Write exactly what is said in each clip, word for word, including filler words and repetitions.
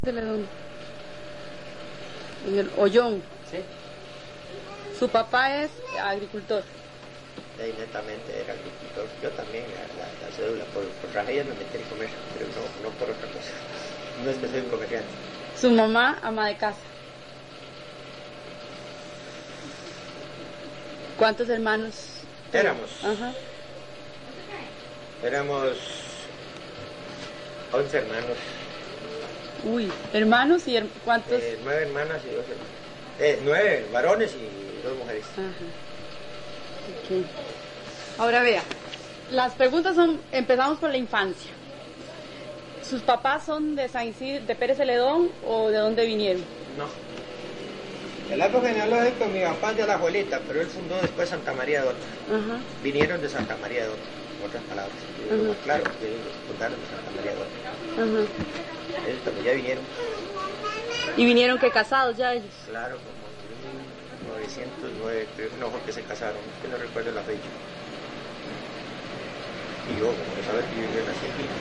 Celedón. En el Ollón. Sí. Su papá es agricultor. Sí, netamente era agricultor. Yo también, la, la, la cédula, por, por tragedia me metí en comercio, pero no, no por otra cosa. No es que soy un comerciante. Su mamá, ama de casa. ¿Cuántos hermanos? Éramos. Ajá. Éramos once hermanos. Uy, hermanos y her ¿cuántos? Eh, nueve hermanas y dos hermanos. Eh, nueve varones y dos mujeres. Ajá. Okay. Ahora vea, las preguntas son, empezamos por la infancia. ¿Sus papás son de San Isidro, de Pérez Celedón o de dónde vinieron? No. El árbol genealógico mi papá es de la abuelita, pero él fundó después Santa María de Ota. Ajá. Vinieron de Santa María de Ota, en otras palabras. Uh-huh. Más claro, que ellos fundaron de Santa María de Ota. Ajá. Ellos también ya vinieron. ¿Y vinieron que casados ya ellos? Claro, como en mil novecientos nueve, creo que no fue que se casaron, es que no recuerdo la fecha. Y yo, como que sabes que yo, yo nací aquí.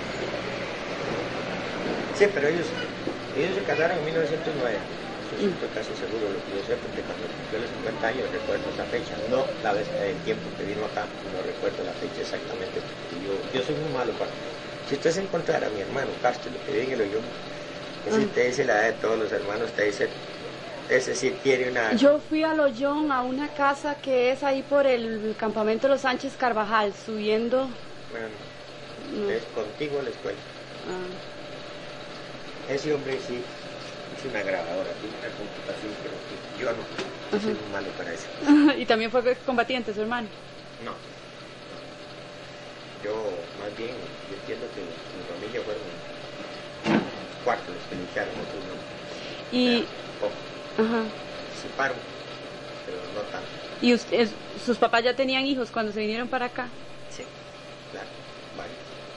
Sí, pero ellos, ellos se casaron en mil novecientos nueve. Yo estoy casi seguro de lo que yo sé, porque cuando cumplió los cincuenta años recuerdo esa fecha. No la vez del tiempo que vino acá, no recuerdo la fecha exactamente. Yo, yo soy muy malo para... Si usted se encontrara a mi hermano Castro, lo que vive en el Ollón, ese te dice la edad de todos los hermanos, te dice, ese sí tiene una... Yo fui al Ollón, a una casa que es ahí por el campamento de los Sánchez Carvajal, subiendo... Bueno, no. Es contigo la escuela. Ah. Ese hombre sí es una grabadora, tiene una computación, pero yo no, yo uh-huh. soy muy malo para eso. ¿Y también fue combatiente su hermano? No. Yo, más bien, yo entiendo que mi familia fueron cuatro los que lucharon, otros no. Y... Poco. Ajá. Se separon, pero no tanto. ¿Y usted, sus papás ya tenían hijos cuando se vinieron para acá? Sí, claro, vale.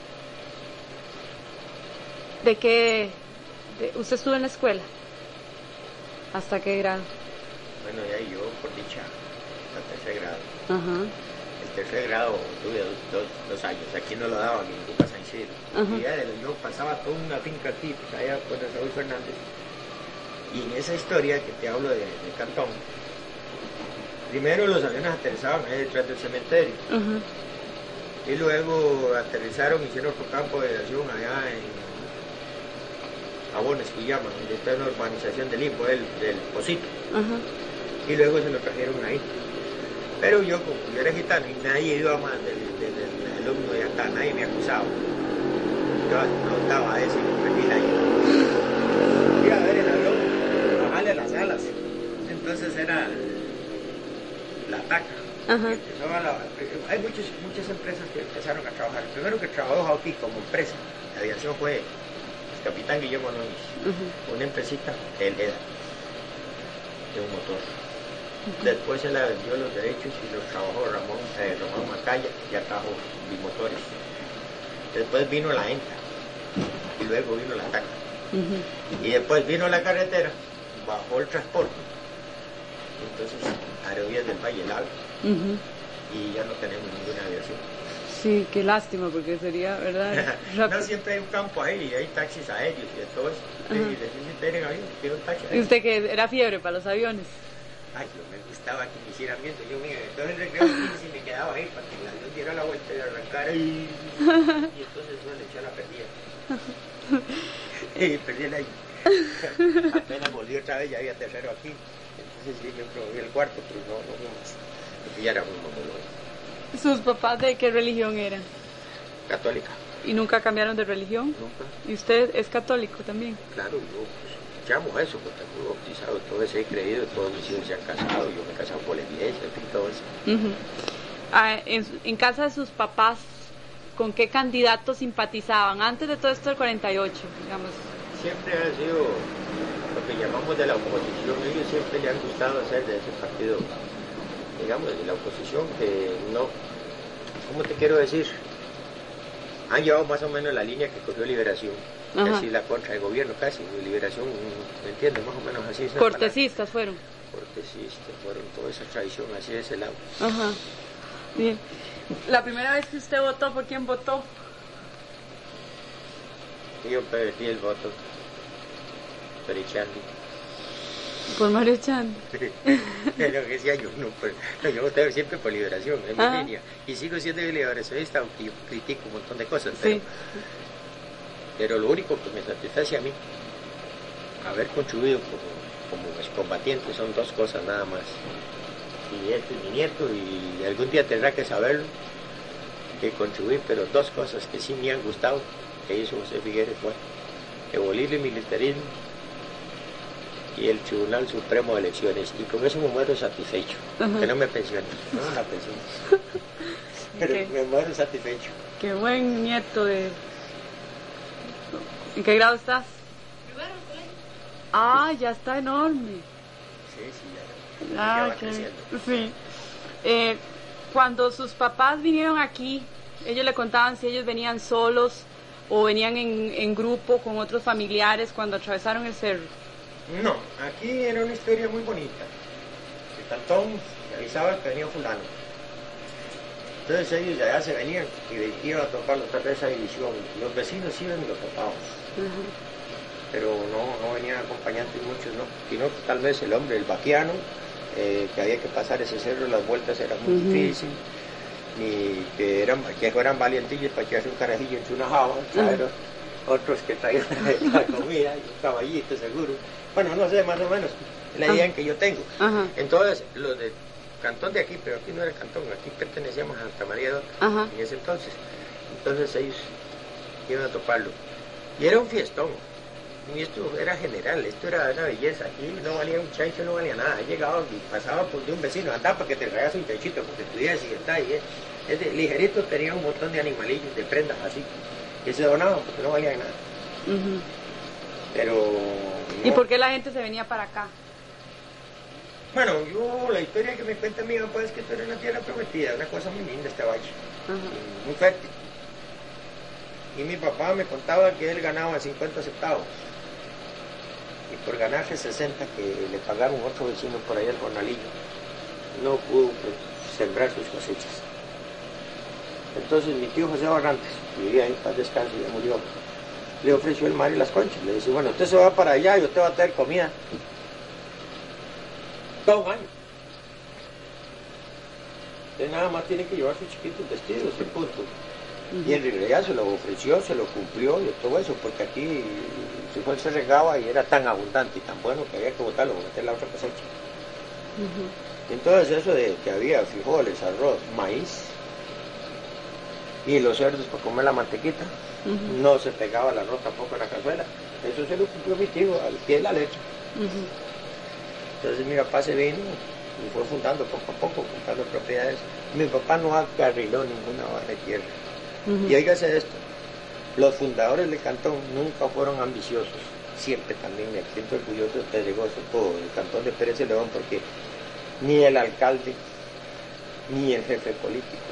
¿De qué? De, ¿Usted estuvo en la escuela? ¿Hasta qué grado? Bueno, ya yo, por dicha, hasta tercer grado. Ajá. El tercer grado tuve dos, dos, dos años, aquí no lo daban en Cuba San Isidro. Y ya de, yo pasaba toda una finca aquí, pues allá por Saúl Fernández. Y en esa historia que te hablo de, de Cantón, primero los aviones aterrizaban ahí detrás del cementerio. Uh-huh. Y luego aterrizaron y hicieron otro campo de aviación allá en Jabones, que llaman, donde está una urbanización del Limbo, del, del Pocito. Uh-huh. Y luego se lo trajeron ahí. Pero yo, como yo era gitano y nadie iba más del, del, del alumno de acá, nadie me acusaba. Yo explotaba eso y me perdí la ayuda. Iba a ver el avión, bajarle las alas. Entonces era la taca. Uh-huh. La, hay muchas, muchas empresas que empezaron a trabajar. El primero que trabajó aquí como empresa de aviación fue el capitán Guillermo Núñez. Uh-huh. Una empresita, él era de un motor. Después se le vendió los derechos y los trabajó Ramón, eh, Ramón Macaya, ya trajo bimotores. Después vino la ENTA y luego vino la TACA. Uh-huh. Y después vino la carretera, bajó el transporte. Entonces, Aerovías del Valle Largo. Uh-huh. Y ya no tenemos ninguna aviación. Sí, qué lástima, porque sería, ¿verdad? No, siempre hay un campo ahí, y hay taxis aéreos y de todo eso. Uh-huh. Y necesitan tener avión, quiero un taxi. ¿Y usted que era fiebre para los aviones? Ay, yo me gustaba que me hicieran viento. Yo, mira, entonces el recreo quince y me quedaba ahí para que el avión diera la vuelta y arrancara y, y entonces yo le eché la perdida. Y perdí el aire. Apenas volví otra vez, ya había tercero aquí. Entonces sí, yo probé el cuarto, pero no, no fue más. Porque ya era muy mamolón. ¿Sus papás de qué religión eran? Católica. ¿Y nunca cambiaron de religión? Nunca. ¿Y usted es católico también? Claro, yo pues, llamo eso, porque fui bautizado, todo eso he creído, todos mis hijos se han casado, yo me he casado por la iglesia, en fin, todo eso. Uh-huh. Ah, en, en casa de sus papás, ¿con qué candidatos simpatizaban antes de todo esto del cuarenta y ocho, digamos? Siempre ha sido lo que llamamos de la oposición, a ellos siempre le han gustado hacer de ese partido, digamos, de la oposición, que no, ¿cómo te quiero decir? Han llevado más o menos la línea que cogió Liberación. Ajá. Casi la contra del gobierno, casi, Liberación, ¿me entiendes? Más o menos así. Cortesistas fueron. Cortesistas, fueron toda esa tradición así de ese lado. Ajá, bien. La primera vez que usted votó, ¿por quién votó? Yo perdí el voto. Doctor Echandi. Por Mario Echandi. Es lo que decía yo, no, pues, no, yo voté siempre por liberación, en mi línea. Y sigo siendo liberacionista, aunque yo critico un montón de cosas. Pero, sí. pero lo único que me satisface a mí, haber contribuido como, como excombatiente, son dos cosas nada más. Mi nieto y mi nieto, y algún día tendrá que saberlo, que contribuí, pero dos cosas que sí me han gustado, que hizo José Figueres fue abolir el militarismo y el Tribunal Supremo de Elecciones, y con eso me muero satisfecho. Uh-huh. Que no me pensionen, no me la pensionen. Pero okay. Me muero satisfecho. Qué buen nieto de... ¿En qué grado estás? Primero, colegio. Ah, ya está enorme. Sí, sí, ya, ah, ya va okay. creciendo. Sí. Eh, cuando sus papás vinieron aquí, ellos le contaban si ellos venían solos o venían en, en grupo con otros familiares cuando atravesaron el cerro. No, aquí era una historia muy bonita. El cantón avisaba que venía fulano. Entonces ellos de allá se venían y iban a topar otra vez esa división. Los vecinos iban y los topábamos. Uh-huh. Pero no, no venían acompañantes muchos, no. Sino tal vez el hombre, el vaquiano, eh, que había que pasar ese cerro, las vueltas eran muy uh-huh. difíciles. Ni que eran, que fueran valientillos para echarse un carajillo entre una java, uh-huh. Otros que traían la comida, un caballito seguro. Bueno, no sé, más o menos, la idea uh-huh. que yo tengo. Uh-huh. Entonces, los del cantón de aquí, pero aquí no era el cantón, aquí pertenecíamos a Santa María de Ota, uh-huh. en ese entonces. Entonces ellos iban a toparlo. Y era un fiestón. Y esto era general, esto era una belleza. Aquí no valía un chancho, no valía nada. Llegaba y pasaba por de un vecino, andaba para que te traigas un chanchito, porque estuvieras y está ahí. Ese ligerito tenía un montón de animalillos, de prendas así, que se donaban porque no valían nada. Uh-huh. Pero... No. ¿Y por qué la gente se venía para acá? Bueno, yo, la historia que me cuenta mi papá es que esto era una tierra prometida, una cosa muy linda este valle, uh-huh. muy fértil. Y mi papá me contaba que él ganaba cincuenta centavos. Y por ganarse sesenta que le pagaron otro vecino por ahí al jornalillo, no pudo pues, sembrar sus cosechas. Entonces mi tío José Barrantes, que vivía en paz descanso, ya murió, le ofreció el mar y las conchas. Le dice, bueno, usted se va para allá y usted va a traer comida todo un año. Usted nada más tiene que llevar sus chiquitos vestidos, y punto. Uh-huh. Y en realidad se lo ofreció, se lo cumplió y todo eso, porque aquí su frijol se regaba y era tan abundante y tan bueno que había que botarlo para meter la otra cosecha. Uh-huh. Entonces eso de que había frijoles, arroz, maíz y los cerdos para comer la mantequita, uh-huh. no se pegaba el arroz tampoco en la cazuela. Eso se lo cumplió mi tío al pie de la letra. Uh-huh. Entonces mi papá se vino y fue fundando poco a poco, comprando propiedades. Mi papá no acarriló ninguna barra de tierra. Uh-huh. Y óigase esto, los fundadores del cantón nunca fueron ambiciosos, siempre también me siento orgulloso de Pedregoso, todo el cantón de Pérez de León, porque ni el alcalde, ni el jefe político,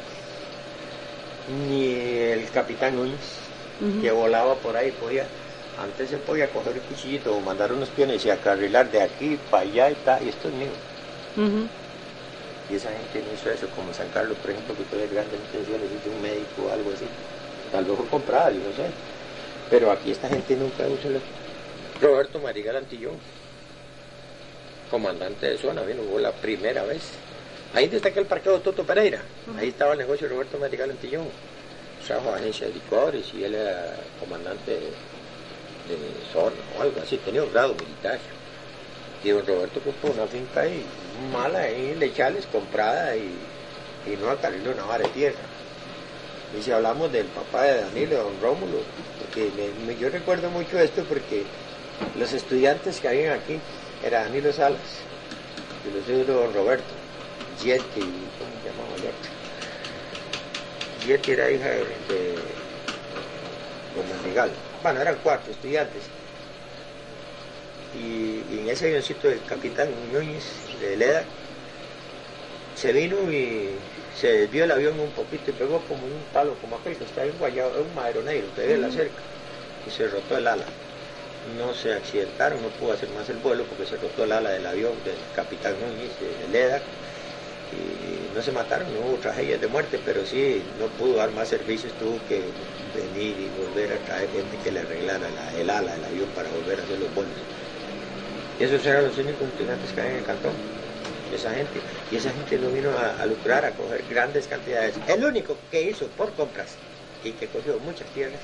ni el capitán Núñez, uh-huh. que volaba por ahí, podía, antes se podía coger el cuchillito o mandar unos piones y acarrilar de aquí para allá y tal, y esto es mío. Uh-huh. Y esa gente no hizo eso, como San Carlos, por ejemplo, que tuve grandes intenciones de un médico o algo así. Tal vez fue comprada, yo no sé. Pero aquí esta gente nunca usó el... Roberto Marigal Antillón, comandante de zona, vino la primera vez. Ahí destaca el parqueo Toto Pereira. Uh-huh. Ahí estaba el negocio de Roberto Marigal Antillón. Trajo agencia de licores y él era comandante de, de zona o algo así. Tenía un grado militar. Y don Roberto compró una finca ahí, mala ahí, lechales, comprada y, y no acarriló una vara de tierra. Y si hablamos del papá de Danilo, don Rómulo, porque me, me, yo recuerdo mucho esto porque los estudiantes que habían aquí era Danilo Salas, y los hijos de don Roberto, Yeti, ¿cómo se llamaba Yeti? Yeti era hija de, de don Madrigal. Bueno, eran cuatro estudiantes. Y, y en ese avioncito del capitán Núñez de Leda se vino y se desvió el avión un poquito y pegó como un palo, como aquel que está en Guayabo, un madero negro que ve la cerca, y se rotó el ala. No se accidentaron, no pudo hacer más el vuelo porque se rotó el ala del avión del capitán Núñez de Leda, y no se mataron, no hubo tragedias de muerte, pero sí no pudo dar más servicios, tuvo que venir y volver a traer gente que le arreglara la, el ala del avión para volver a hacer los vuelos. Y esos eran los únicos estudiantes que había en el cantón. Esa gente. Y esa gente no vino a, a lucrar, a coger grandes cantidades. El único que hizo por compras y que cogió muchas tierras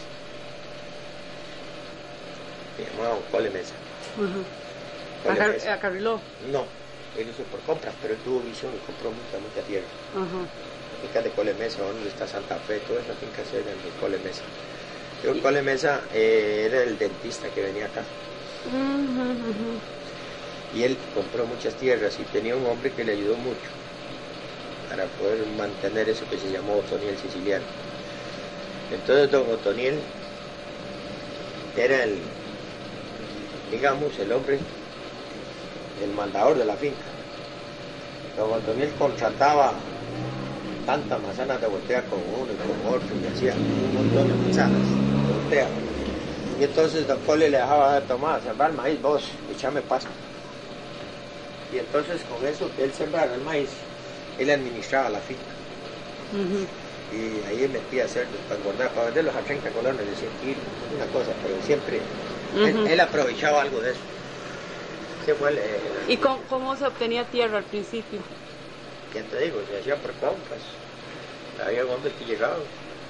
se llamaba Cole Mesa. Uh-huh. ¿A, Mesa. ¿A Carriló? No, él hizo por compras, pero él tuvo visión y compró mucha, mucha tierra. Uh-huh. Fincas de Cole Mesa, donde está Santa Fe, todas esas fincas eran de Cole Mesa. Yo, ¿Y? Cole Mesa eh, era el dentista que venía acá. Uh-huh, uh-huh. Y él compró muchas tierras y tenía un hombre que le ayudó mucho para poder mantener eso que se llamó Otoniel Siciliano. Entonces don Otoniel era el, digamos, el hombre, el mandador de la finca. Don Otoniel contrataba tantas manzanas de voltea con uno y con otro y hacía un montón de manzanas de voltea. Y entonces don Cole le dejaba de tomar, sembrar maíz, vos, echame pasto. Y entonces con eso que él sembrara el maíz, él administraba la finca. Uh-huh. Y ahí metía a cerdos para engordar, para venderlos a treinta colones de cien kilos, una cosa, pero siempre uh-huh. él, él aprovechaba algo de eso. Ese fue el, el, ¿Y cómo, cómo se obtenía tierra al principio? ¿Quién te digo? Se hacía por compras. Había hombres que llegaban.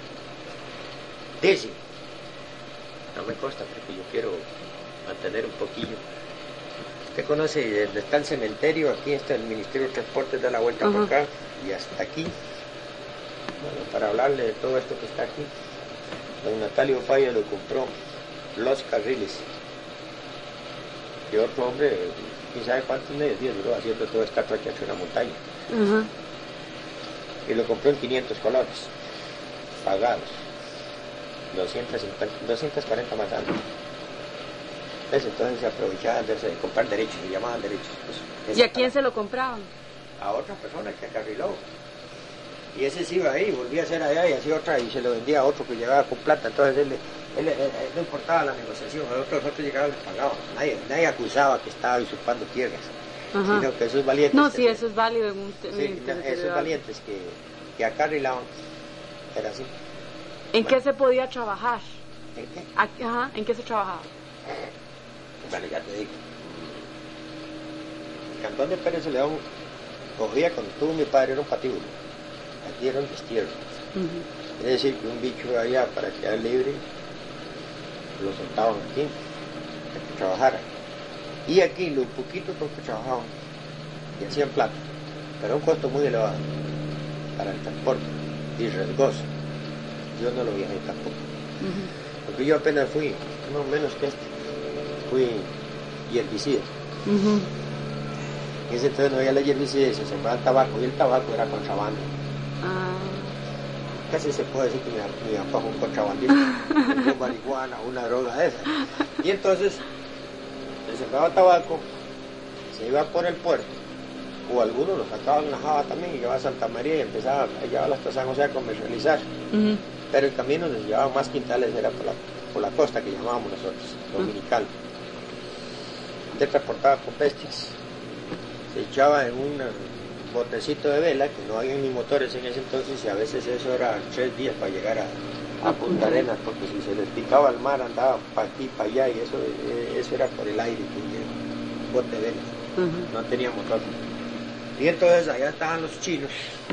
Dice, no me consta porque yo quiero mantener un poquillo. Usted conoce dónde está el cementerio, aquí está el Ministerio de Transportes, da la vuelta uh-huh. por acá y hasta aquí. Bueno, para hablarle de todo esto que está aquí, don Natalio Falla lo compró los carriles. Y otro hombre, quién sabe cuántos medios días duró haciendo toda esta trocha en la montaña. Uh-huh. Y lo compró en quinientos colones, pagados, doscientos cincuenta, doscientos cuarenta manzanas. Entonces se aprovechaban de, de comprar derechos, se llamaban derechos. Pues, ¿Y a quién se lo compraban? A otra persona que acarriló. Y ese se iba ahí, volvía a hacer allá y hacía otra y se lo vendía a otro que llegaba con plata. Entonces él, él, él, él no importaba la negociación, a otros otros llegaban y les pagaban. Nadie, nadie acusaba que estaba usurpando tierras, uh-huh. sino que esos valientes... No, sí, eso es válido en un... Sí, no, esos valientes que, que acarrilaban, era así. ¿En bueno. qué se podía trabajar? ¿En qué? Ajá, ¿en qué se trabajaba? Bueno, ya te digo. El cantón de Pérez de León cogía cuando tuvo mi padre, era un patíbulo. Aquí era un destierro. Uh-huh. Es decir, que un bicho allá para quedar libre, lo soltaban aquí, para que trabajara. Y aquí, lo poquito con que trabajaban, y hacían plata, pero a un costo muy elevado para el transporte, y riesgoso. Yo no lo viajé tampoco. Uh-huh. Porque yo apenas fui, no menos que este. Fui herbicida. Uh-huh. En ese entonces no había la herbicida, se sembraba el tabaco y el tabaco era contrabando. Uh. Casi se puede decir que mi, mi papá fue un contrabandista, con marihuana, una droga de esa. Y entonces se sembraba tabaco, se iba por el puerto, o algunos lo sacaban en la Java también y llevaba a Santa María y empezaba a llevar hasta San José a comercializar. Uh-huh. Pero el camino nos llevaba más quintales, era por la, por la costa que llamábamos nosotros, dominical. Uh-huh. Se transportaba con bestias, se echaba en un botecito de vela, que no había ni motores en ese entonces, y a veces eso era tres días para llegar a, a Punta Arenas, porque si se les picaba el mar andaba para aquí, para allá, y eso, eso era por el aire, que un bote de vela, uh-huh. no tenía motor. Y entonces allá estaban los chinos,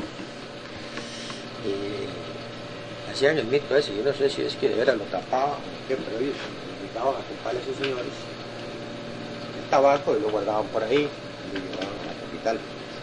y hacían el mito ese, yo no sé si es que de veras lo tapaban o qué, pero ellos invitaban a comprarle a esos señores tabaco y lo guardaban por ahí y lo llevaban a la capital.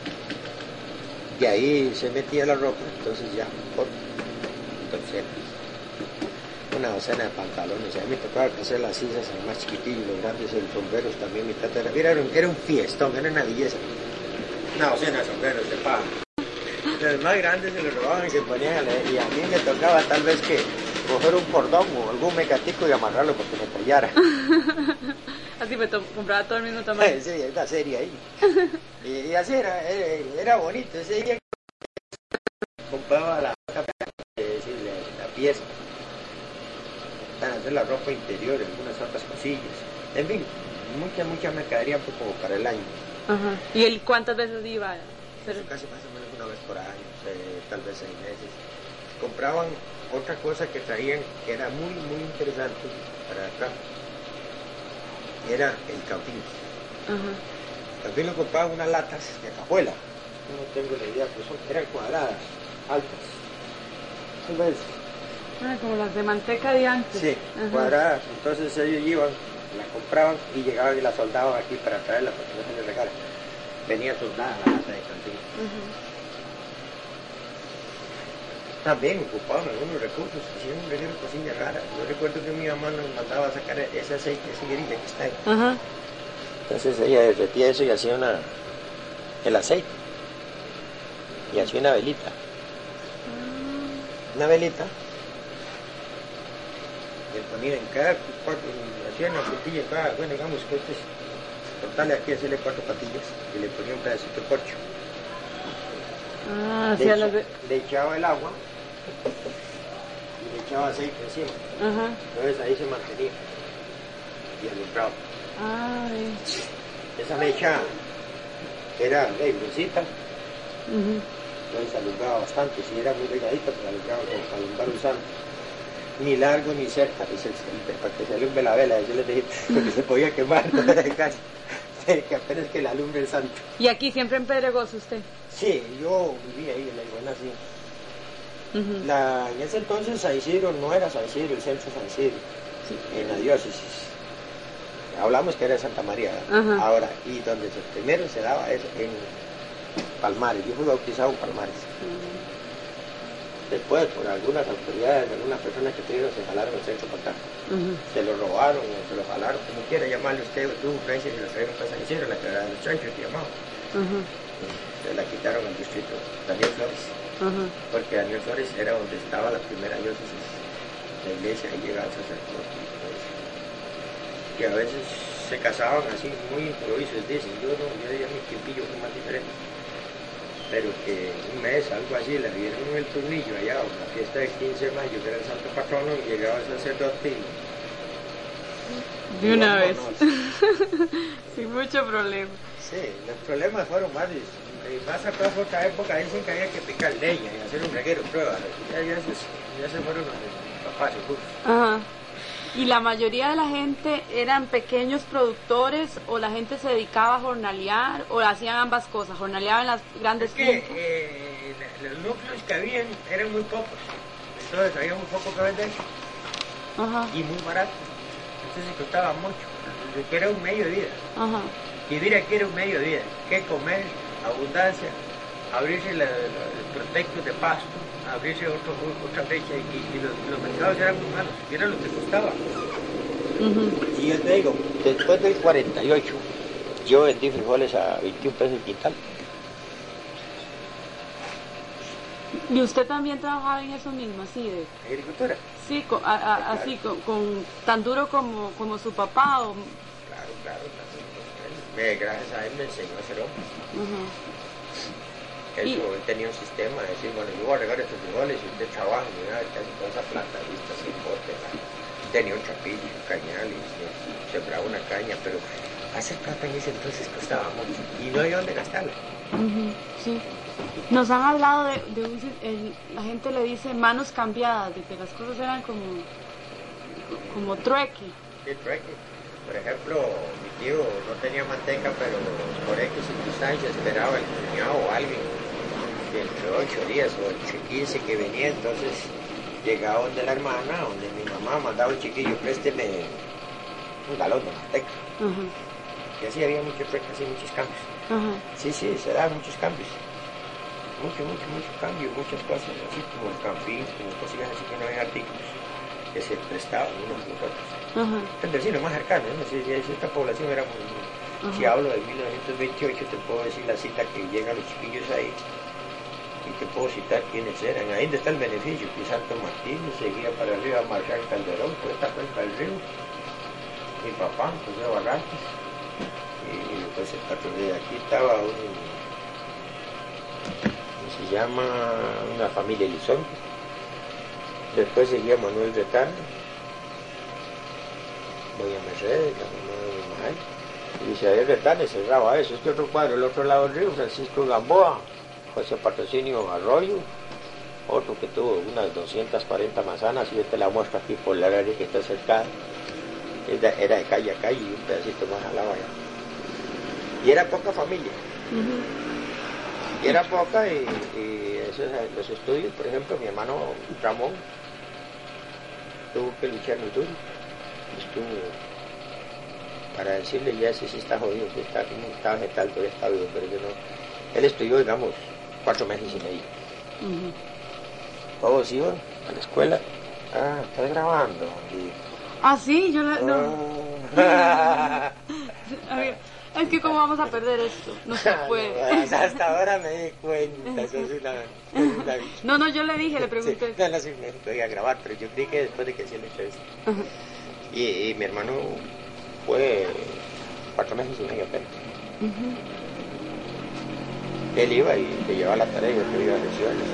Y ahí se metía la ropa, entonces ya, por entonces una docena de pantalones. A mí me tocaba hacer las cisas en más chiquitillos, los grandes, el sombreros también, mi tata era, era, un, era un fiestón, era una belleza. Una docena de sombreros de paja. Los más grandes se los robaban y se ponían a leer, y a mí me tocaba tal vez que coger un cordón o algún mecatico y amarrarlo porque me tallara. Así me compraba todo el mismo tamaño. Sí, hay una serie ahí. Y, y así era, era, era bonito. Ese día compraba la, decir, la, la pieza para hacer la ropa interior, algunas otras cosillas. En fin, mucha, mucha mercadería pues, como para el año. Ajá. ¿Y él cuántas veces iba? Eso casi más o menos una vez por año, eh, tal vez seis meses. Compraban otra cosa que traían que era muy, muy interesante para acá. Era el campín. Ajá. También lo compraban unas latas de cajuela. No tengo la idea, pero son, eran cuadradas, altas. ¿Sí ves? Ah, como las de manteca de antes. Sí, ajá, cuadradas. Entonces ellos iban, la compraban y llegaban y la soldaban aquí para traerla para que no se les regala. Venía soldada la lata de cantina. Uh-huh. También ocupaban algunos recursos, hicieron un reguero de cocina rara. Yo recuerdo que mi mamá nos mandaba a sacar ese aceite, esa higuerilla que está ahí. Uh-huh. Entonces ella derretía eso y hacía una, el aceite. Y hacía una velita. Uh-huh. Una velita. Le ponía en cada cuatro, hacía una puntilla en cada, bueno, digamos que este es, cortarle aquí, hacerle cuatro patillas y le ponía un pedacito de corcho. Ah, le, echa, de... le echaba el agua y le echaba aceite encima. Uh-huh. Entonces ahí se mantenía y alumbraba. Ay. Esa mecha era de gruesita, uh-huh, entonces alumbraba bastante. Si era muy delgadita, pues alumbraba como para alumbrar un santo. Ni largo ni cerca, dice el, el, para que se alumbre la vela, yo les dije, porque se podía quemar casi. Que apenas que la alumbre el santo. ¿Y aquí siempre en Pedregoso usted? Sí, yo viví ahí en la Iguana, sí. Uh-huh. La, en ese entonces San Isidro no era San Isidro, el centro San Isidro, sí, en la diócesis. Hablamos que era Santa María, uh-huh, ahora, y donde se, primero se daba es en Palmares. Yo fui bautizado en Palmares. Uh-huh. Después, por algunas autoridades, algunas personas que tuvieron, se jalaron el centro para acá. Uh-huh. Se lo robaron o se lo jalaron, como quiera llamarle usted, tuvo Francia y se lo trajeron para San Isidro, la que era de los chanchos que llamaban. Uh-huh. Se la quitaron al distrito Daniel Flores. Uh-huh. Porque Daniel Flores era donde estaba la primera diócesis, la iglesia, y llegaba el sacerdote. Que a veces se casaban así, muy improvisos, dicen. Yo no, yo diría mi tiempillo fue más diferente. Pero que un mes, algo así, la vieron en el Turnillo allá, o la fiesta del quince de mayo, que era el santo patrono, y llegaba el sacerdote y... De una vez. Sin mucho problema. Sí, los problemas fueron varios. Y más acá fue otra época, dicen que había que picar leña y hacer un reguero, prueba. Ya, ya, se, ya se fueron los papás, seguro. Ajá. ¿Y la mayoría de la gente eran pequeños productores o la gente se dedicaba a jornalear o hacían ambas cosas, jornaleaban las grandes fincas? Es que eh, los núcleos que habían eran muy pocos, entonces había muy poco que vender. Ajá. Y muy barato, entonces costaba mucho, porque era un medio de vida. Ajá. Vivir aquí era un medio de vida, que comer, abundancia, abrirse la, la, el prospecto de pasto, abrirse otro, otra fecha, y, y los, los mercados eran muy malos, y era lo que costaba. Uh-huh. Y yo te digo, después del cuarenta y ocho, yo vendí frijoles a veintiún pesos el quintal. ¿Y usted también trabajaba en eso mismo, así de...? ¿Agricultura? Sí, con, a, a, claro. Así, con, con tan duro como, como su papá, o... Claro, claro, me, gracias a él me enseñó a hacer hombres. Uh-huh. Él, y... él tenía un sistema de decir, bueno, yo voy a regar estos frijoles y usted trabaja, mira, casi toda esa plata, vista, sin bote, tenía un chapillo, un cañal, y, y sembraba una caña, pero hacer plata en ese entonces costaba mucho, y no había dónde gastarla. Uh-huh, sí. Nos han hablado de, de un, el, la gente le dice manos cambiadas, de que las cosas eran como, como trueque. Sí, trueque. Por ejemplo, mi tío no tenía manteca, pero por X circunstancias esperaba el cuñado o alguien entre ocho días o entre quince que venía, entonces llegaba donde la hermana, donde mi mamá mandaba al chiquillo, présteme un galón de manteca. Uh-huh. Y así había muchos así muchos cambios. Uh-huh. Sí, sí, se daban muchos cambios. Mucho, mucho, mucho cambio, muchas cosas, así como el campín, como cosillas así que no había artículos que se prestaban unos a los otros. Uh-huh. El vecino más cercano, ¿no? Si, si esta población era muy... Uh-huh. Si hablo de mil novecientos veintiocho, te puedo decir la cita que llegan los chiquillos ahí, y te puedo citar quiénes eran. Ahí está el beneficio, que Santo Martín seguía para arriba a marchar Calderón, por esta cuenca del río. Mi papá, José Barrantes, y después el patrón de aquí estaba un... se llama una familia Elizondo. Después seguía Manuel Retana, doña Mercedes, la mamá de mi madre, y Isabel Retana, cerraba eso. Este otro cuadro, el otro lado del río, Francisco Gamboa, José Patrocinio Arroyo, otro que tuvo unas doscientas cuarenta manzanas, y yo te la muestro aquí por la área que está cercana, era de calle a calle y un pedacito más al lado allá. Y era poca familia. Uh-huh. Y era poca y, y esos, los estudios, por ejemplo, mi hermano Ramón tuvo que luchar muy duro. Estuvo, para decirle, ya ese sí está jodido, que está, está vegetal, pero está vivo, pero yo no. Él estudió, digamos, cuatro meses y medio. Uh-huh. Todos iban a la escuela. Ah, ¿estás grabando? Y, ah, sí, yo la, no. Ah. A ver, es que cómo vamos a perder esto, no se puede. No, hasta ahora me di cuenta, sos una, una bicha. No, no, yo le dije, le pregunté. Sí, no, no, sí, me podía grabar, pero yo creí que después de que hacía la entrevista. Uh-huh. y, y mi hermano fue cuatro meses y medio apenas. Uh-huh. Él iba y le llevaba la tarea y yo iba a lecciones.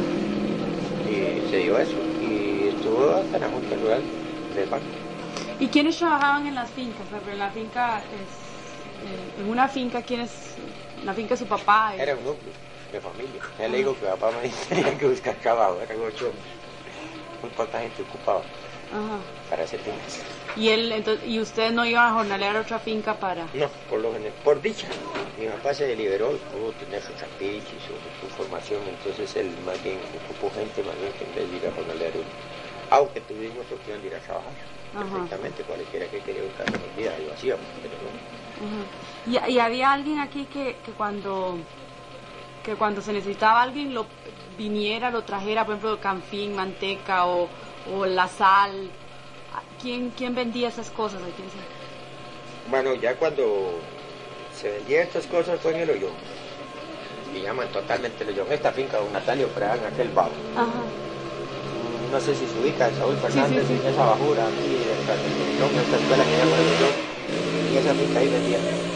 Y se dio eso. Y estuvo hasta en la Junta Rural del banco. ¿Y quiénes trabajaban en las fincas? En la finca, es, eh, en una finca, ¿quiénes? La finca de su papá. Era un núcleo de familia. Ya le digo que mi papá me tenía que buscar trabajo, eran ocho, muy poca gente ocupada. Ajá. Para hacer fincas. ¿Y él, entonces, y ustedes no iban a jornalear a otra finca para...? No, por lo general, por dicha. Mi papá se liberó y pudo tener su trapiche y su, su formación, entonces él más bien ocupó gente más bien que en vez de ir a jornalear uno. Aunque tuvimos opción de ir a trabajar. Ajá. Perfectamente, cualquiera que quería buscar en vida, lo hacíamos, pero no. ¿Y, y había alguien aquí que, que cuando que cuando se necesitaba alguien lo viniera, lo trajera, por ejemplo, canfín, manteca o, o la sal? ¿Quién, quién vendía esas cosas? ¿Quién se... Bueno, ya cuando se vendían estas cosas fue en el Ollón. Y llaman totalmente el Ollón. Esta finca de don Natalio Freán, aquel bajo. Ajá. No sé si se ubica Saúl Fernández, sí, sí, sí. En esa bajura aquí, en esta escuela que llaman el Ollón. Y esa finca ahí vendía.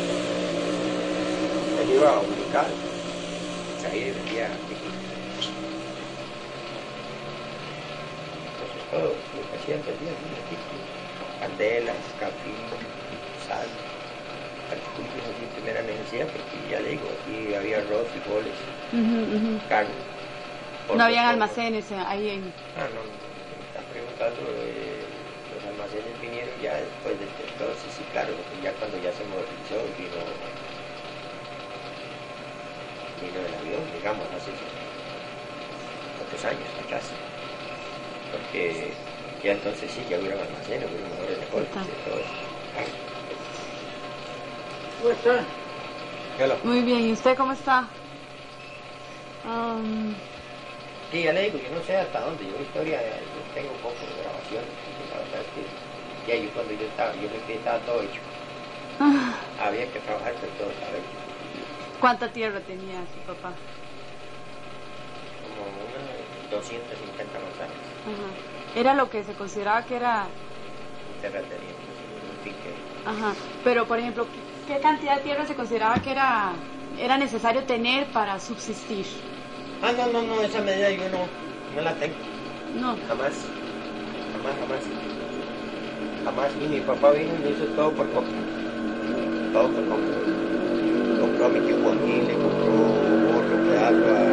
Él iba a ubicar. Ahí vendía artículos. Entonces todo lo que hacían vendía artículos. Candelas, café, sal, artículos así de primera necesidad, porque ya le digo, aquí había arroz, frijoles, uh-huh, uh-huh. carne. No habían almacenes ahí en... Ah, no, me están preguntando, eh, los almacenes vinieron ya después de todo, sí, sí, claro, porque ya cuando ya se modernizó vino, vino el avión, digamos, hace otros años atrás, porque ya entonces sí, ya hubieron almacenes, hubieron mejores negocios y todo eso. ¿Cómo está? Hello. Muy bien, ¿y usted cómo está? Um... Sí, ya le digo, yo no sé hasta dónde, yo historia, yo tengo un poco de grabaciones, la verdad es que ya yo cuando yo estaba, yo creo que estaba todo hecho. Ah. Había que trabajar con todo estaba hecho. ¿Cuánta tierra tenía su papá? Como unas doscientas cincuenta manzanas. Ajá. ¿Era lo que se consideraba que era...? Terrateniente, un finque. Ajá, pero por ejemplo, ¿qué cantidad de tierra se consideraba que era, era necesario tener para subsistir? Ah, no, no, no, esa medida yo no, no la tengo. No. Jamás, jamás, jamás. Jamás. Y mi papá vino y me hizo todo por compra. Todo por compra. Compró a mi tío Joaquín, le compró otro pedazo a,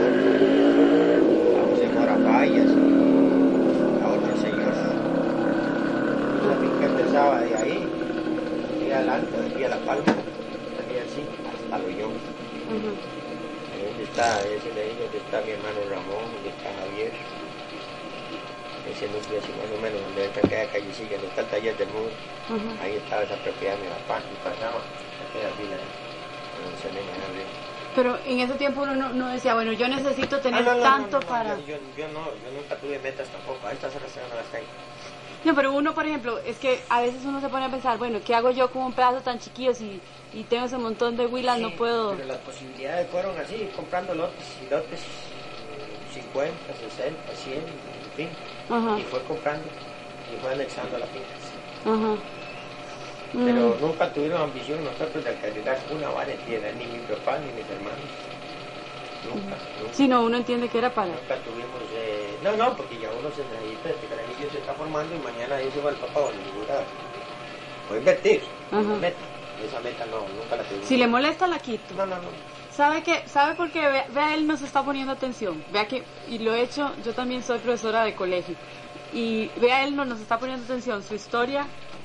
a José Mora Fallas y a otro señor. La finca empezaba de ahí, y adelante, de aquí a La Palma, también así, hasta Loyón. Uh-huh. ¿Dónde está? Ese le digo que está mi hermano Ramón, donde está Javier. Ese núcleo así más o menos, donde está aquella callecilla, donde está el taller del mundo. Uh-huh. Ahí estaba esa propiedad de mi papá y pasaba aquella fila, donde se me arriba. Pero en ese tiempo uno no, no decía, bueno, yo necesito tener ah, no, no, tanto no, no, para... Yo, yo, yo no, yo nunca tuve metas tampoco, a estas horas no las tengo. No, pero uno, por ejemplo, es que a veces uno se pone a pensar, bueno, ¿qué hago yo con un pedazo tan chiquillo si y tengo ese montón de huilas? Sí, no puedo... Pero las posibilidades fueron así, comprando lotes y lotes, cincuenta, sesenta, cien, en fin. Ajá. Y fue comprando y fue anexando las fincas. Ajá. Pero mm. nunca tuvieron ambición nosotros de alquilar una vara de tierra, ni mi papá ni mis hermanos. Nunca, nunca. Sí, no, uno entiende que era para... Nunca tuvimos... Eh... No, no, porque ya uno se necesita, este carajillo se está formando y mañana dice va el papá o ninguna... Voy a invertir, una meta. Esa meta no, nunca la tuvimos. Si le molesta, la quito. No, no, no. ¿Sabe qué? ¿Sabe por qué? Vea, vea, él nos está poniendo atención. Vea que, y lo he hecho, yo también soy profesora de colegio. Y vea, él no nos está poniendo atención. Su historia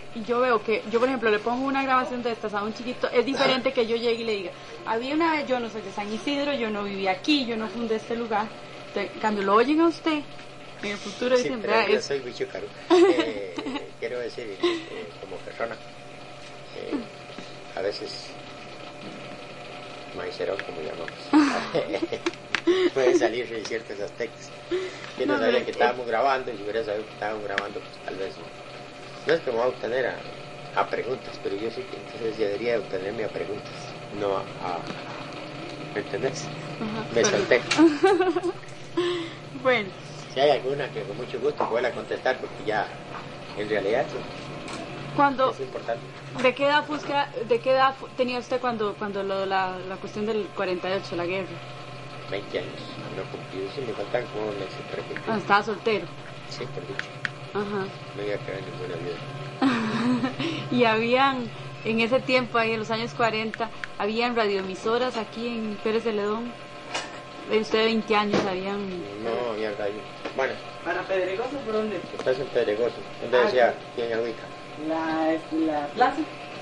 y yo veo que, yo por ejemplo le pongo una grabación de estas a un chiquito, es diferente que yo llegue y le diga, había una vez, yo no soy de San Isidro, yo no vivía aquí, yo no fundé este lugar. Entonces, cuando lo oyen a usted, en el futuro sí, dicen, pero vea, yo es... soy bicho caro. Eh, quiero decir, eh, como persona, eh, a veces maicero, como llamamos, puede salir en ciertos aspectos. Yo no, no sabía que estábamos eh, grabando, y si hubiera sabido que estábamos grabando, pues tal vez no. No es que me va a obtener a, a preguntas, pero yo sí que entonces ya debería obtenerme a preguntas, no a... a ¿me entendés? Ajá, me solté. Bueno. Si hay alguna que con mucho gusto pueda contestar, porque ya en realidad sí, cuando, es importante. ¿De qué edad, pues, de qué edad tenía usted cuando, cuando lo, la, la cuestión del cuarenta y ocho, la guerra? veinte años, no cumplido, sí me faltan como meses para cumplir. Ah, estaba soltero. Sí, por dicho. Ajá. No iba a quedar ninguna vida. Y habían, en ese tiempo, ahí en los años cuarenta, habían radioemisoras aquí en Pérez Celedón. Usted veinte años habían... No, había radio. Bueno. ¿Para Pedregoso por dónde? Estás en Pedregoso. ¿Dónde ah, decía quién la ubica? La, la plaza.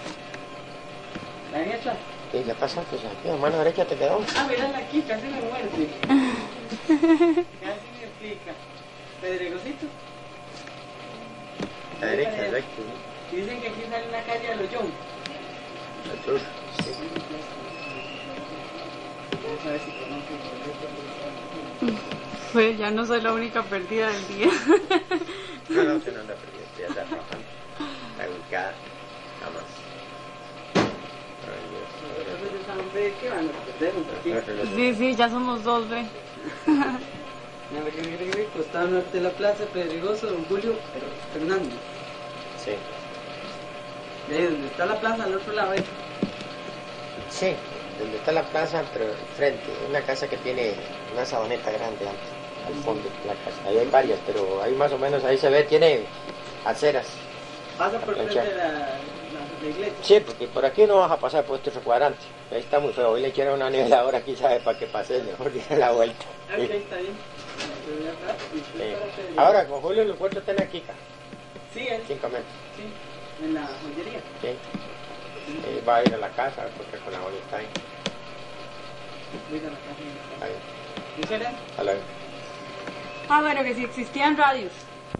La derecha. ¿Y la pasa? Pues aquí, a mano derecha te quedó. Ah, mírala aquí, casi me muerde. Casi me explica. Pedregosito. La derecha, recto. Dicen que aquí sale una calle a los John. Al sur, sí. Pues ya no soy la única perdida del día. No, no, usted no anda perdida, usted ya está trabajando. Está ubicada, nada más. Sí, sí, ya somos dos, ve. Costado norte de la plaza, Pedregoso, Don Julio Fernández. Sí. De ahí donde está la plaza, al otro lado, ¿eh? Sí, donde está la plaza, pero frente, una casa que tiene una sabaneta grande al fondo de la casa. Ahí hay varias, pero ahí más o menos, ahí se ve, tiene aceras. ¿Pasa por frente de la, la, la iglesia? Sí, porque por aquí no vas a pasar por este cuadrante. Ahí está muy feo, hoy le quiero una niveladora aquí, ¿sabes? Para que pase mejor dice la vuelta. Ok, sí. Está bien. Sí. Ahora, con Julio los puertos están aquí, acá. Sí, él. Cinco metros. Sí, en la joyería. Sí. Eh, va a ir a la casa porque con la bolita ahí. Voy a la casa. Ahí. ¿Muchas gracias? Hasta luego. Ah, bueno, que si existían radios.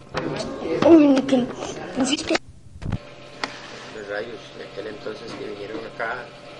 Los radios de aquel entonces que vinieron acá,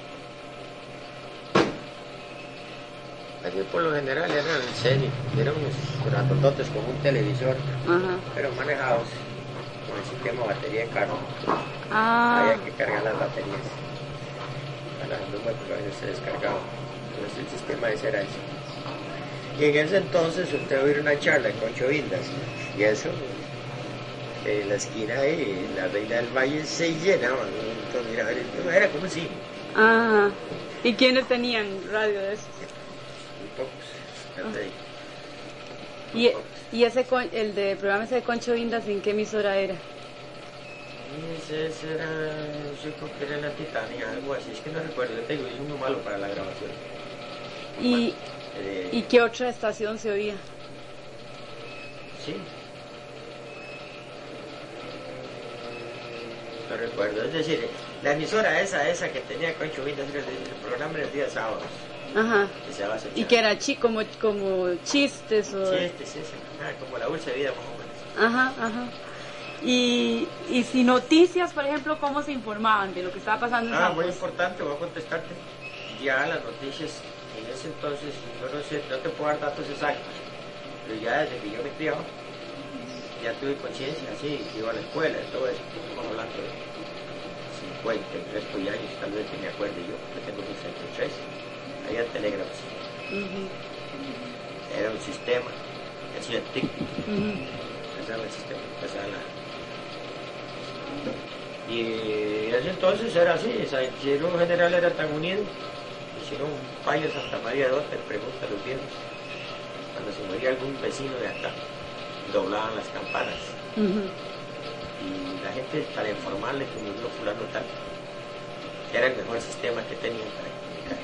aquí por lo general eran en serie, eran unos grandototes con un televisor, ajá, pero manejados con el sistema batería en carro. Ah. Había que cargar las baterías. A las lumas a veces se descargaba. Entonces el sistema ese era ese. Y en ese entonces usted va a oír una charla con Concho Vindas. Y eso, en la esquina de la Reina del Valle se llenaba. Entonces, mira, era como un cine. Ah. ¿Y quiénes tenían radio de esos? Muy pocos, ya te digo. ¿Y, y ese con, el de programa ese de Concho Vindas, en qué emisora era? Ese, ese era, yo creo que era en la Titania, algo así, es que no recuerdo, yo te digo, es muy malo para la grabación. ¿Y, bueno, eh, ¿y qué otra estación se oía? Sí. No recuerdo, es decir, la emisora esa, esa que tenía Concho Vindas, el programa de los días sábados. Ajá. Que se llama y que era chi, como, como chistes o... Chistes, sí, sí. Ah, como la dulce vida más o menos. Ajá, ajá. Y, y si noticias, por ejemplo, ¿cómo se informaban de lo que estaba pasando en Ah, San muy José? importante, voy a contestarte. Ya las noticias, en ese entonces, yo no sé, no te puedo dar datos exactos, pero ya desde que yo me criaba, ya tuve conciencia, así, que iba a la escuela, todo eso, estamos hablando de cincuenta y tres años, tal vez que me acuerde yo, que tengo sesenta y tres, había telégrafos. Uh-huh. Era un sistema, hacía tic, uh-huh. Pasaba el sistema, pasaba la... Y ese entonces era así, o sea, el Chirú general era tan unido, hicieron un payo de Santa María de Otter, pregunta a los viejos, cuando se moría algún vecino de acá, doblaban las campanas, uh-huh. Y la gente para informarle que murió fulano tal, que era el mejor sistema que tenían para comunicar.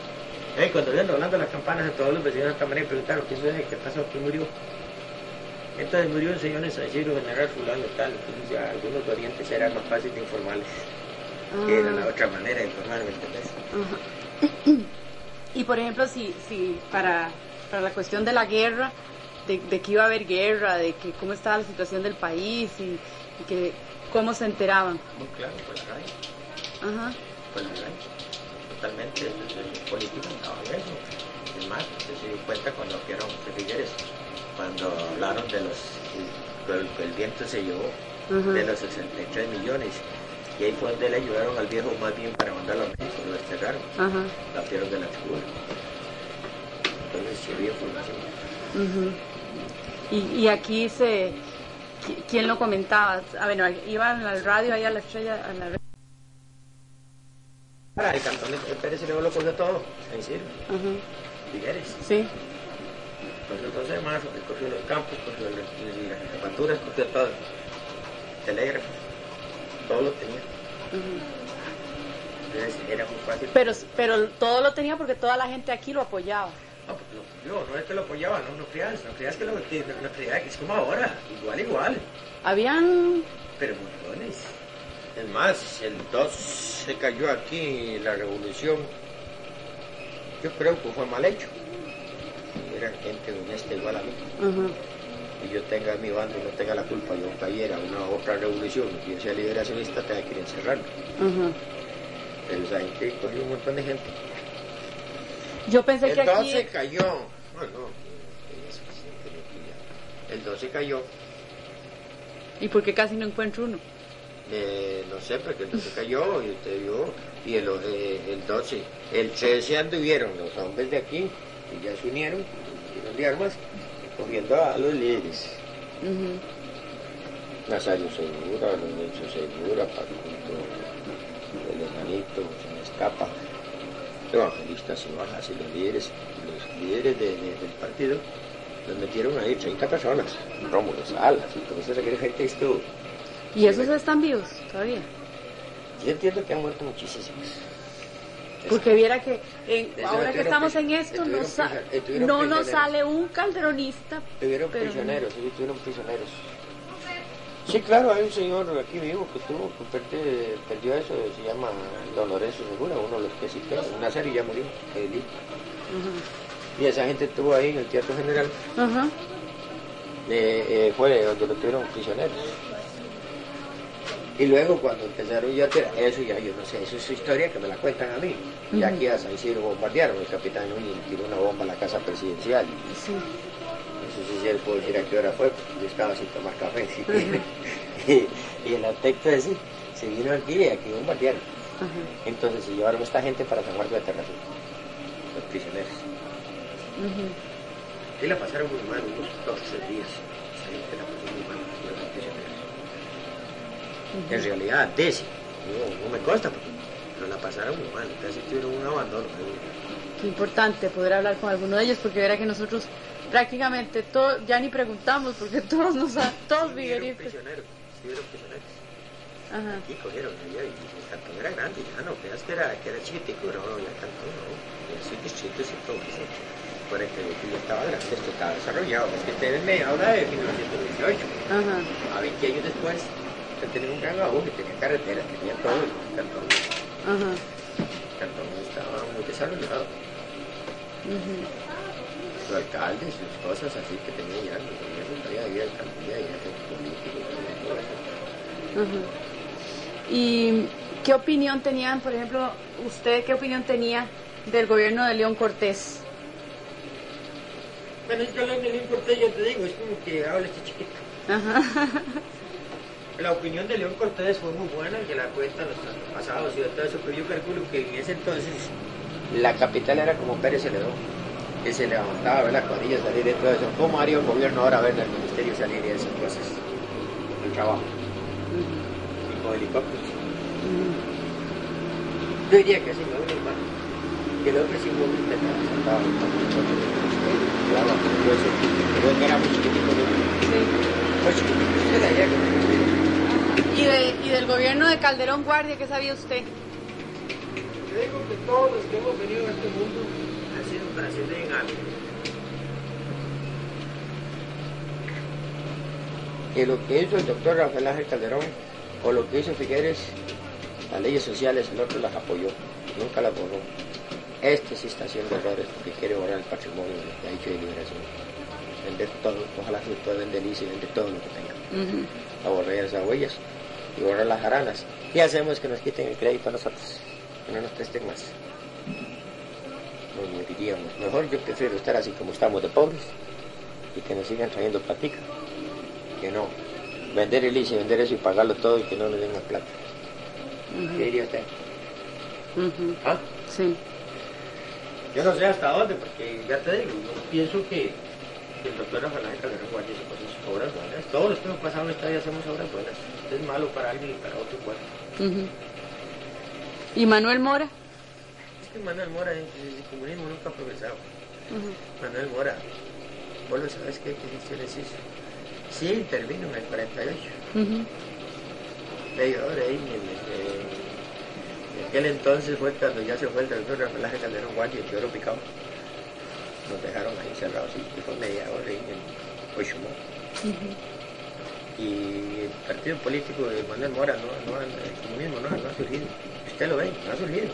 Uh-huh. Y cuando iban doblando las campanas, a todos los vecinos de Santa María preguntaron, ¿qué sucede? ¿Qué pasó? ¿Quién murió? Entonces murió un señor en San Isidro, general fulano tal, entonces ya algunos orientes eran más fáciles de informarles, ah. que era la otra manera de informarme, ¿entendés? Uh-huh. Y por ejemplo, si, si para, para la cuestión de la guerra, de, de que iba a haber guerra, de que cómo estaba la situación del país y, y que cómo se enteraban. Muy claro, por la radio. Ajá. Por la radio. Totalmente, el político estaba en eso. Es más, se dio cuenta cuando vieron Figueres, cuando hablaron de los, el, el viento se llevó, uh-huh. de los sesenta y tres millones. Y ahí fue donde le ayudaron al viejo más bien para mandarlo a México, lo desterraron, uh-huh. la pierna de la figura. Entonces sí había información. Uh-huh. Y, y aquí se, ¿quién lo comentaba? Ah, bueno, iban al radio, ahí a la estrella, a la Para el cantón de Pérez y luego lo cogió todo, en serio. Uh-huh. Figueres. Sí. Cogió todo ese marzo, cogió los campos, cogió las, las jefaturas, cogió todo. Telégrafo, todo lo tenía. Uh-huh. Entonces era muy fácil. Pero, pero todo lo tenía porque toda la gente aquí lo apoyaba. No, porque lo apoyó, no es que lo apoyaba, no, no creas, no creas que lo, que, no, no creas que es como ahora, igual, igual. Habían... Pero montones. Es más, el dos se cayó aquí, la revolución, yo creo que fue mal hecho. Era gente honesta igual a mí. Uh-huh. Y yo tenga mi bando y no tenga la culpa, yo cayera una otra revolución, y quien sea liberacionista tenga que ir a encerrarme. Uh-huh. Pero saben que cogió un montón de gente. Yo pensé el que aquí... El doce cayó. No, no. El doce cayó. ¿Y por qué casi no encuentro uno? Eh, no sé, porque el doce cayó y usted vio. Y el, eh, el doce. El trece anduvieron los hombres de aquí, y ya se unieron, unieron de armas, cogiendo a los líderes. Uh-huh. Nazario Segura, Lorenzo Segura, Paquito, el hermanito, se me escapa. Evangelistas y bajas y los líderes, los líderes de, de, del partido los metieron ahí treinta personas, Rómulo Salas y toda esa gente que estuvo. ¿Y esos están vivos todavía? Yo entiendo que han muerto muchísimos. Porque viera que en, ahora que estamos en esto no, sa no nos sale un calderonista. Tuvieron pero prisioneros, no. sí, tuvieron prisioneros. Sí, claro, hay un señor aquí vivo que tuvo, que perdió, perdió eso, se llama Don Lorenzo Segura, uno de los que cité, una serie ya murió, uh-huh. Y esa gente estuvo ahí en el Teatro General, uh-huh. eh, eh, fue donde lo tuvieron prisioneros. Y luego cuando empezaron ya a tirar, eso ya yo no sé, eso es su historia que me la cuentan a mí. Uh-huh. Y aquí a San Isidro bombardearon, el capitán Núñez tiró una bomba a la casa presidencial. Sí. No sé si él puede decir a qué hora fue, porque yo estaba sin tomar café. ¿Sí? Uh-huh. y, y el aspecto es así, se vino aquí y aquí bombardearon. Uh-huh. Entonces se llevaron a esta gente para San Juan de Terrazón, los prisioneros. Uh-huh. Y la pasaron muy mal, unos dos o tres días. Esa gente la pasó muy mal, los prisioneros. Uh-huh. En realidad, Desi, no, no me consta, pero la pasaron muy mal, casi tuvieron un abandono. Qué importante poder hablar con alguno de ellos, porque verá que nosotros prácticamente todo, ya ni preguntamos, porque todos nos ha, todos sí, viverían. prisioneros, sí, eran prisioneros. Ajá. Aquí cogieron allá y el cantón era grande, ya no creas que era, que era chiquitico, no, no, ya el cantón no, ya sí distritos y todo eso. Por el que ya estaba grande, esto estaba desarrollado, es que ustedes me habla de mil novecientos dieciocho, Ajá. a veinte años después, usted tenía un gran auge, tenía carretera, tenía todo el cantón. Ajá. El cantón estaba muy desarrollado. Uh-huh. Los alcaldes, sus cosas así que tenía ya, los gobiernos, todavía había alcaldía, había gente política, todo eso. Uh-huh. ¿Y qué opinión tenían, por ejemplo, usted qué opinión tenía del gobierno de León Cortés? Bueno, yo lo de León Cortés, yo te digo, es como que habla este chiquito. Ajá. La opinión de León Cortés fue muy buena, que la cuentan los antepasados y todo eso, pero yo calculo que en ese entonces la capital era como Pérez Celedón, que se levantaba a ver la cuadrilla salir de todo eso. ¿Cómo haría un gobierno ahora a ver el ministerio salir de esas cosas? El trabajo. Uh-huh. Y con helicópteros. Uh-huh. Yo diría que así, no, hermano. Que el hombre sin móvil te sentado en el ministerio, llevaba todo eso, pero que era muy chiquitito. Sí. Muy chiquitito, se la llega con el ministerio. ¿Y, de, ¿Y del gobierno de Calderón Guardia qué sabía usted? Yo digo que todos los que hemos venido a este mundo han sido para hacer bien algo. que lo que hizo el doctor Rafael Ángel Calderón o lo que hizo Figueres, las leyes sociales, el otro las apoyó, nunca las borró. Este sí está haciendo errores porque quiere borrar el patrimonio de lo que ha hecho de liberación. Vender todo, ojalá se pueda vender y vende todo lo que tenga. Uh-huh. A borrar esas huellas y borrar las jaranas. Y hacemos que nos quiten el crédito a nosotros, que no nos presten más. Nos moriríamos. Mejor yo prefiero estar así como estamos de pobres y que nos sigan trayendo platica, que no vender el I C I, vender eso y pagarlo todo y que no nos den más plata. Uh-huh. ¿Qué diría usted? Uh-huh. ¿Ah? Sí. Yo no sé hasta dónde, porque ya te digo, yo pienso que, que el doctor Rafael Ángel Calderón Guardia hizo cosas, obras buenas. Todos los que hemos pasado en esta vida hacemos obras buenas. Es malo para alguien y para otro igual. Uh-huh. ¿Y Manuel Mora? Es que Manuel Mora, el, el comunismo nunca ha progresado. Uh-huh. Manuel Mora, vos lo sabes qué decisiones hizo. Sí, intervino en el cuarenta y ocho. Uh-huh. Medio hora ahí, en, en, en aquel entonces fue cuando ya se fue el doctor Rafael Ángel Calderón Guardia y Teodoro Picado. Nos dejaron ahí cerrados y fue media hora ahí en Oshumó. Uh-huh. Y el partido político de Manuel Mora, no, no, el comunismo no, no ha surgido. Usted lo ve, no ha surgido.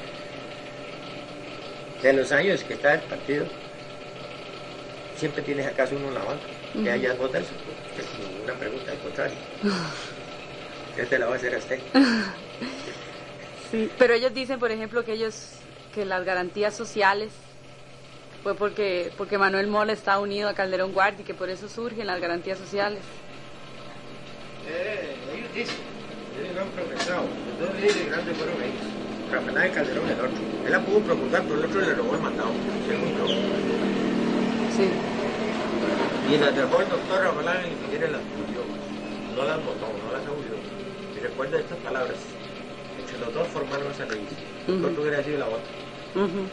De los años que está el partido, siempre tienes acaso uno en la banca, uh-huh. que haya votos, es como una pregunta al contrario. ¿Qué te la va a hacer a usted? Sí, pero ellos dicen, por ejemplo, que ellos, que las garantías sociales fue porque, porque Manuel Mora está unido a Calderón Guardia y que por eso surgen las garantías sociales. Eh, ellos dicen, ellos no han progresado. Los dos líderes grandes fueron ellos. Rafael Ángel Calderón y el otro. Él la pudo promulgar, pero el otro le robó el mandado, según yo. Sí. Y las dejó el doctor Rafael Ángel y Figueres las abolió. No las votó, no las abolió. Y recuerda estas palabras. Entre los dos formaron esa ley. Uh-huh. El otro hubiera sido la otra. Uh-huh.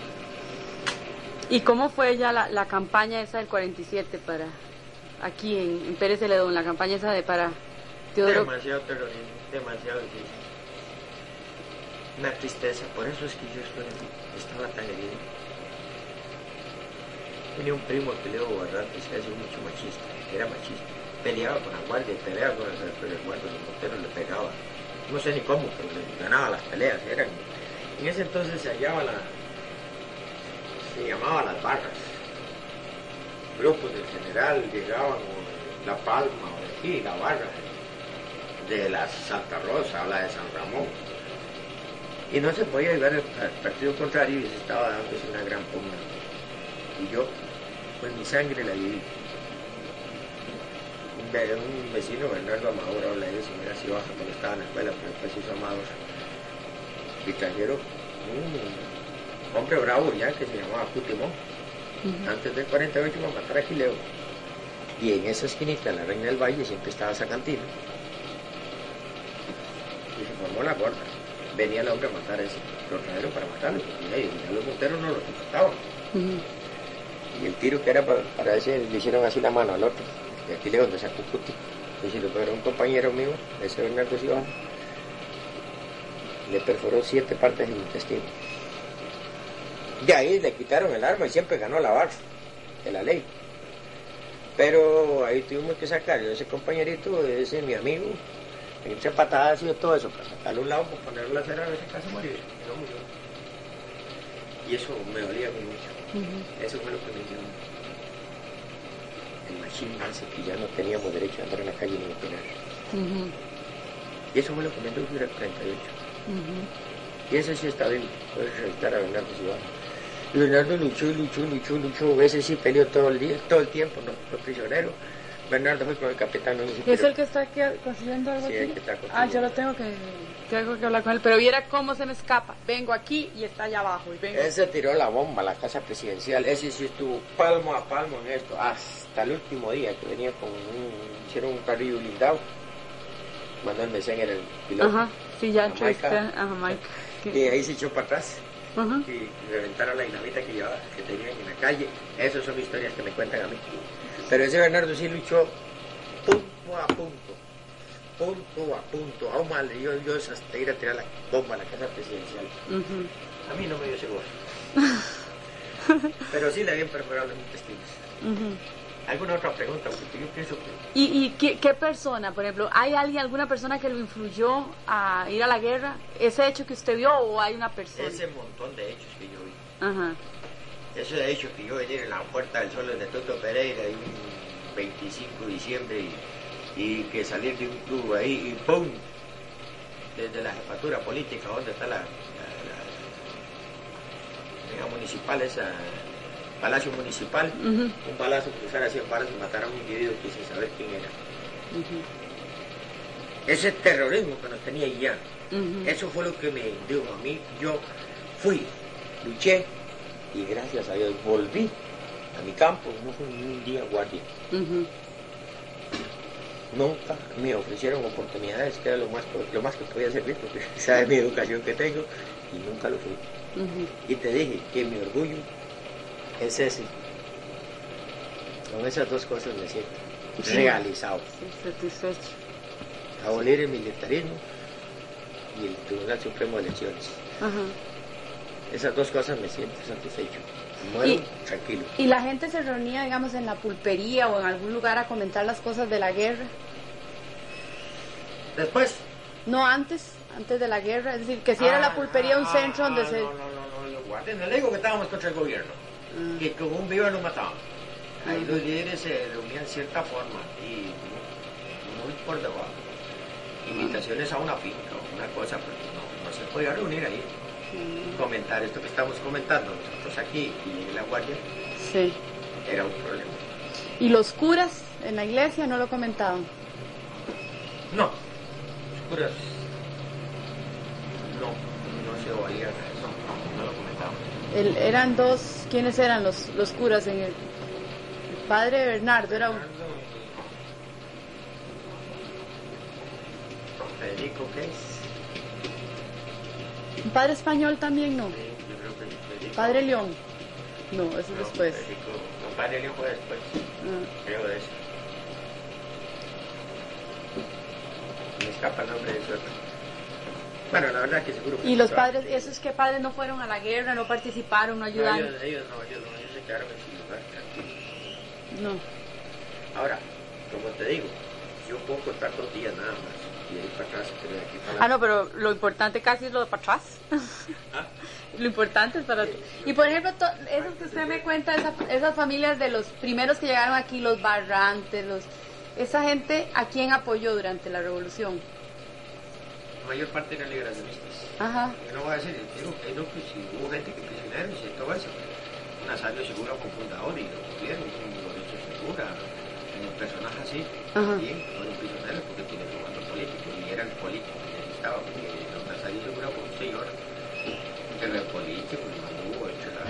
¿Y cómo fue ya la, la campaña esa del cuarenta y siete para aquí en, en Pérez Celedón, la campaña esa de para Teodoro? Demasiado terrorismo, demasiado difícil. Una tristeza, por eso es que yo estoy, estaba tan herido. Tenía un primo que Leo Barrantes, que era mucho machista, era machista. Peleaba con la guardia, peleaba con el, el guardia, los monteros le pegaba. No sé ni cómo, pero le ganaba las peleas. Eran, en ese entonces se hallaba la, se llamaba las barras. Grupos del general llegaban o La Palma o de aquí, la barra de la Santa Rosa o la de San Ramón. Y no se podía ayudar al partido contrario y se estaba dando una gran pugna. Y yo, pues mi sangre la viví. Un, un vecino, Bernardo Amador, habla de eso, mira si baja cuando estaba en la escuela, pero después hizo Amador. Y trajeron un hombre bravo ya que se llamaba Cutimón. Uh-huh. Antes del cuarenta y ocho iba a matar a Quileo. Y en esa esquinita, en la Reina del Valle, siempre estaba esa cantina. Y se formó la gorda. Venía el hombre a matar a ese, lo trajeron para matarlo, porque ya los monteros no lo soportaban. Uh-huh. Y el tiro que era para, para ese, le hicieron así la mano al otro, y aquí le donde sacó Cuti. Y si lo fuera un compañero mío, ese Bernardo Silva, le perforó siete partes del intestino. De ahí le quitaron el arma y siempre ganó la barra de la ley. Pero ahí tuvimos que sacar, yo ese compañerito, ese mi amigo, entre patadas y todo eso, para sacarle un lado, para ponerlo a cerrar, ese caso morir, y no murió. Y eso me dolía a mí mucho. Uh-huh. Eso fue lo que me dio el machismo ese, que ya no teníamos derecho a andar en la calle ni a opinar. Uh-huh. Y eso fue lo que me dio el cuarenta y ocho. Uh-huh. Y ese sí está bien, puedes revisar a Bernardo Silva. Y Bernardo luchó, luchó, luchó, luchó, ese sí peleó todo el día, todo el tiempo, no fue prisionero. Bernardo fue con el capitán. No sé, ¿es el que está aquí consiguiendo algo sí, aquí? El que está ah, yo lo tengo que, tengo que hablar con él, pero viera cómo se me escapa. Vengo aquí y está allá abajo. Y vengo... Ese tiró la bomba a la casa presidencial, ese sí estuvo palmo a palmo en esto, hasta el último día que venía con un, hicieron un carrillo blindado. Manuel Mesén era el piloto. Ajá, sí, ya entrevisté a Jamaica. Y ahí se echó para atrás. Uh-huh. Y reventaron la dinamita que llevaba, que tenían en la calle. Esas son historias que me cuentan a mí. Pero ese Bernardo sí luchó punto a punto, punto a punto, aún mal, yo, yo hasta ir a tirar la bomba a la casa presidencial. Uh-huh. A mí no me dio ese gozo. Pero sí le habían perforado los intestinos. Uh-huh. ¿Alguna otra pregunta? Porque yo pienso que... ¿Y, y qué, qué persona, por ejemplo, hay alguien, alguna persona que lo influyó a ir a la guerra? ¿Ese hecho que usted vio o hay una persona? Ese montón de hechos que yo vi. Ajá. Ese hecho que yo venir en la Puerta del Sol de Toto Pereira y un veinticinco de diciembre y, y que salir de un club ahí y ¡pum! Desde la jefatura política, donde está la, la, la, la municipal, esa palacio municipal, uh-huh. Un balazo, cruzar así en balas y matar a un individuo que sin saber quién era. Uh-huh. Ese terrorismo que nos tenía ya, uh-huh. Eso fue lo que me dijo a mí. Yo fui, luché y gracias a Dios volví a mi campo, no fui ni un día guardia. Uh-huh. Nunca me ofrecieron oportunidades, que era lo más, lo más que podía servir, porque sabe mi educación que tengo, y nunca lo fui. Uh-huh. Y te dije que mi orgullo es ese. Con esas dos cosas me siento sí. realizado. Sí, satisfecho. Abolir el militarismo y el Tribunal Supremo de Elecciones. Uh-huh. Esas dos cosas me siento satisfecho. Muero y, tranquilo. ¿Y la gente se reunía, digamos, en la pulpería o en algún lugar a comentar las cosas de la guerra? Después. No, antes, antes de la guerra. Es decir, que si ah, era la pulpería un centro ah, donde no, se... No, no, no, no, guarden. No le digo que estábamos contra el gobierno. Uh-huh. Que con un vivo nos mataban. Ahí uh-huh. Los líderes se reunían de cierta forma y muy por debajo. Invitaciones uh-huh. a una finca o una cosa, pero no, no se podía reunir ahí. Comentar esto que estamos comentando nosotros aquí y la guardia, sí. Era un problema. ¿Y los curas en la iglesia no lo comentaban? No, los curas no, no se oía, no, no lo comentaban. El, eran dos, ¿quiénes eran los, los curas en el, el padre Bernardo? Era un... Federico, ¿qué es? ¿Un padre español también no? Sí, yo creo que Federico. ¿Padre León? No, eso es no, después. Federico, no, Padre León fue después. Ah. Creo de eso. Me escapa el nombre de su otro. Bueno, la verdad es que seguro que... ¿Y los padres, esos que padres no fueron a la guerra, no participaron, no ayudaron? No, ellos, ellos no, ellos no, ellos se quedaron en su lugar, tranquilos. No. Ahora, como te digo, yo puedo contar dos días nada más. Y ahí para atrás, pero de aquí para ah, no, pero lo importante casi es lo de para atrás. ¿Ah? Lo importante es para... Sí, y por ejemplo, to... eso que usted me cuenta, esa, esas familias de los primeros que llegaron aquí, los Barrantes, los... esa gente, ¿a quién apoyó durante la revolución? La mayor parte eran liberacionistas. Ajá. Yo no voy a decir, digo que no, pues si hubo gente que prisioneros y todo eso. Nazario Segura fue fundador y lo tuvieron, Lorenzo Segura, un personaje así, también fueron prisioneros porque tienen su bando político y eran políticos, necesitaban, porque don Nazario Segura fue un señor que era político y mantuvo entre la,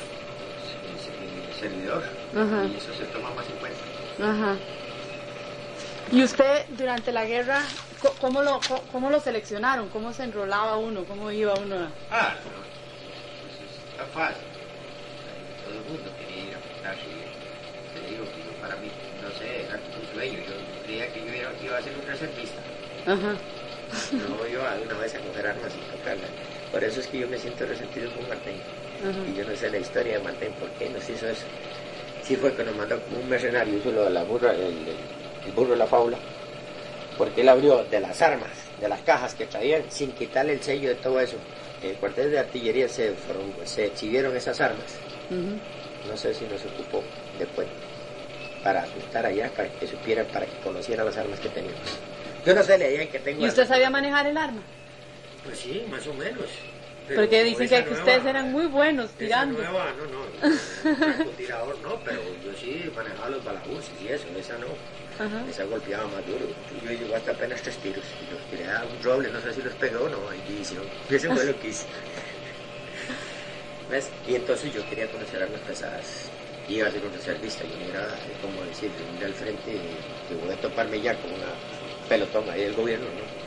el servidor. Ajá. Y eso se toma más en cuenta. Ajá. ¿Y usted durante la guerra, cómo lo, cómo lo seleccionaron? ¿Cómo se enrolaba uno? ¿Cómo iba uno a...? Ah, no, pues está fácil. Todo el mundo quería ir a apuntarse. Te digo que yo para mí, no sé, era un sueño. Yo creía que yo iba, iba a ser un reservista. Ajá. No iba a una vez a coger armas y tocarlas. Por eso es que yo me siento resentido con Martín. Ajá. Y yo no sé la historia de Martín, ¿por qué nos hizo eso? Sí fue que nos mandó como un mercenario, hizo lo de la burra, el, el, el burro de la faula, porque él abrió de las armas, de las cajas que traían, sin quitarle el sello de todo eso. En el cuartel de artillería se, fueron, se exhibieron esas armas. Uh-huh. No sé si nos ocupó después para estar allá, para que supieran, para que conocieran las armas que teníamos. Yo no sé la idea en que tengo. ¿Y usted sabía manejar el arma? Pues sí, más o menos. Pero porque dicen que, nueva, que ustedes eran muy buenos tirando. Esa nueva, no, no, no tirador no, pero yo sí manejaba los balabuces y eso, esa no. Ajá. Esa golpeaba más duro. Yo llevo hasta apenas tres tiros. Y los tiré a un roble, no sé si los pegó o no, ahí división. Y eso fue lo que hice. ¿Ves? Y entonces yo quería conocer armas pesadas. Iba a ser un reservista, yo no era, como decir, de ir al frente que voy a toparme ya con una pelotón ahí del gobierno, ¿no?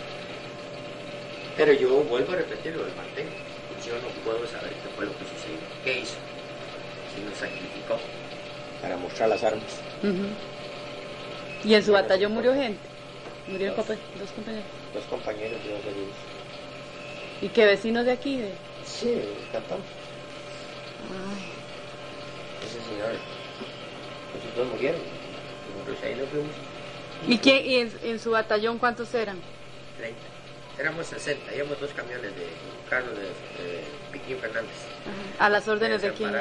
Pero yo vuelvo a repetir lo del Martín. Yo no puedo saber qué fue lo que sucedió. ¿Qué hizo? Si nos sacrificó para mostrar las armas. Uh-huh. ¿Y en su batallón murió gente? ¿Murieron dos, dos compañeros? Dos compañeros y dos heridos. ¿Y qué vecinos de aquí? De... Sí, del cantón. Ay. Ese señor Esos dos murieron. Nosotros ahí nos fuimos. ¿Y, quién, y en, en su batallón cuántos eran? treinta. Éramos sesenta, íbamos dos camiones de Carlos de, de Piquín Fernández. Ajá. ¿A las órdenes de quién?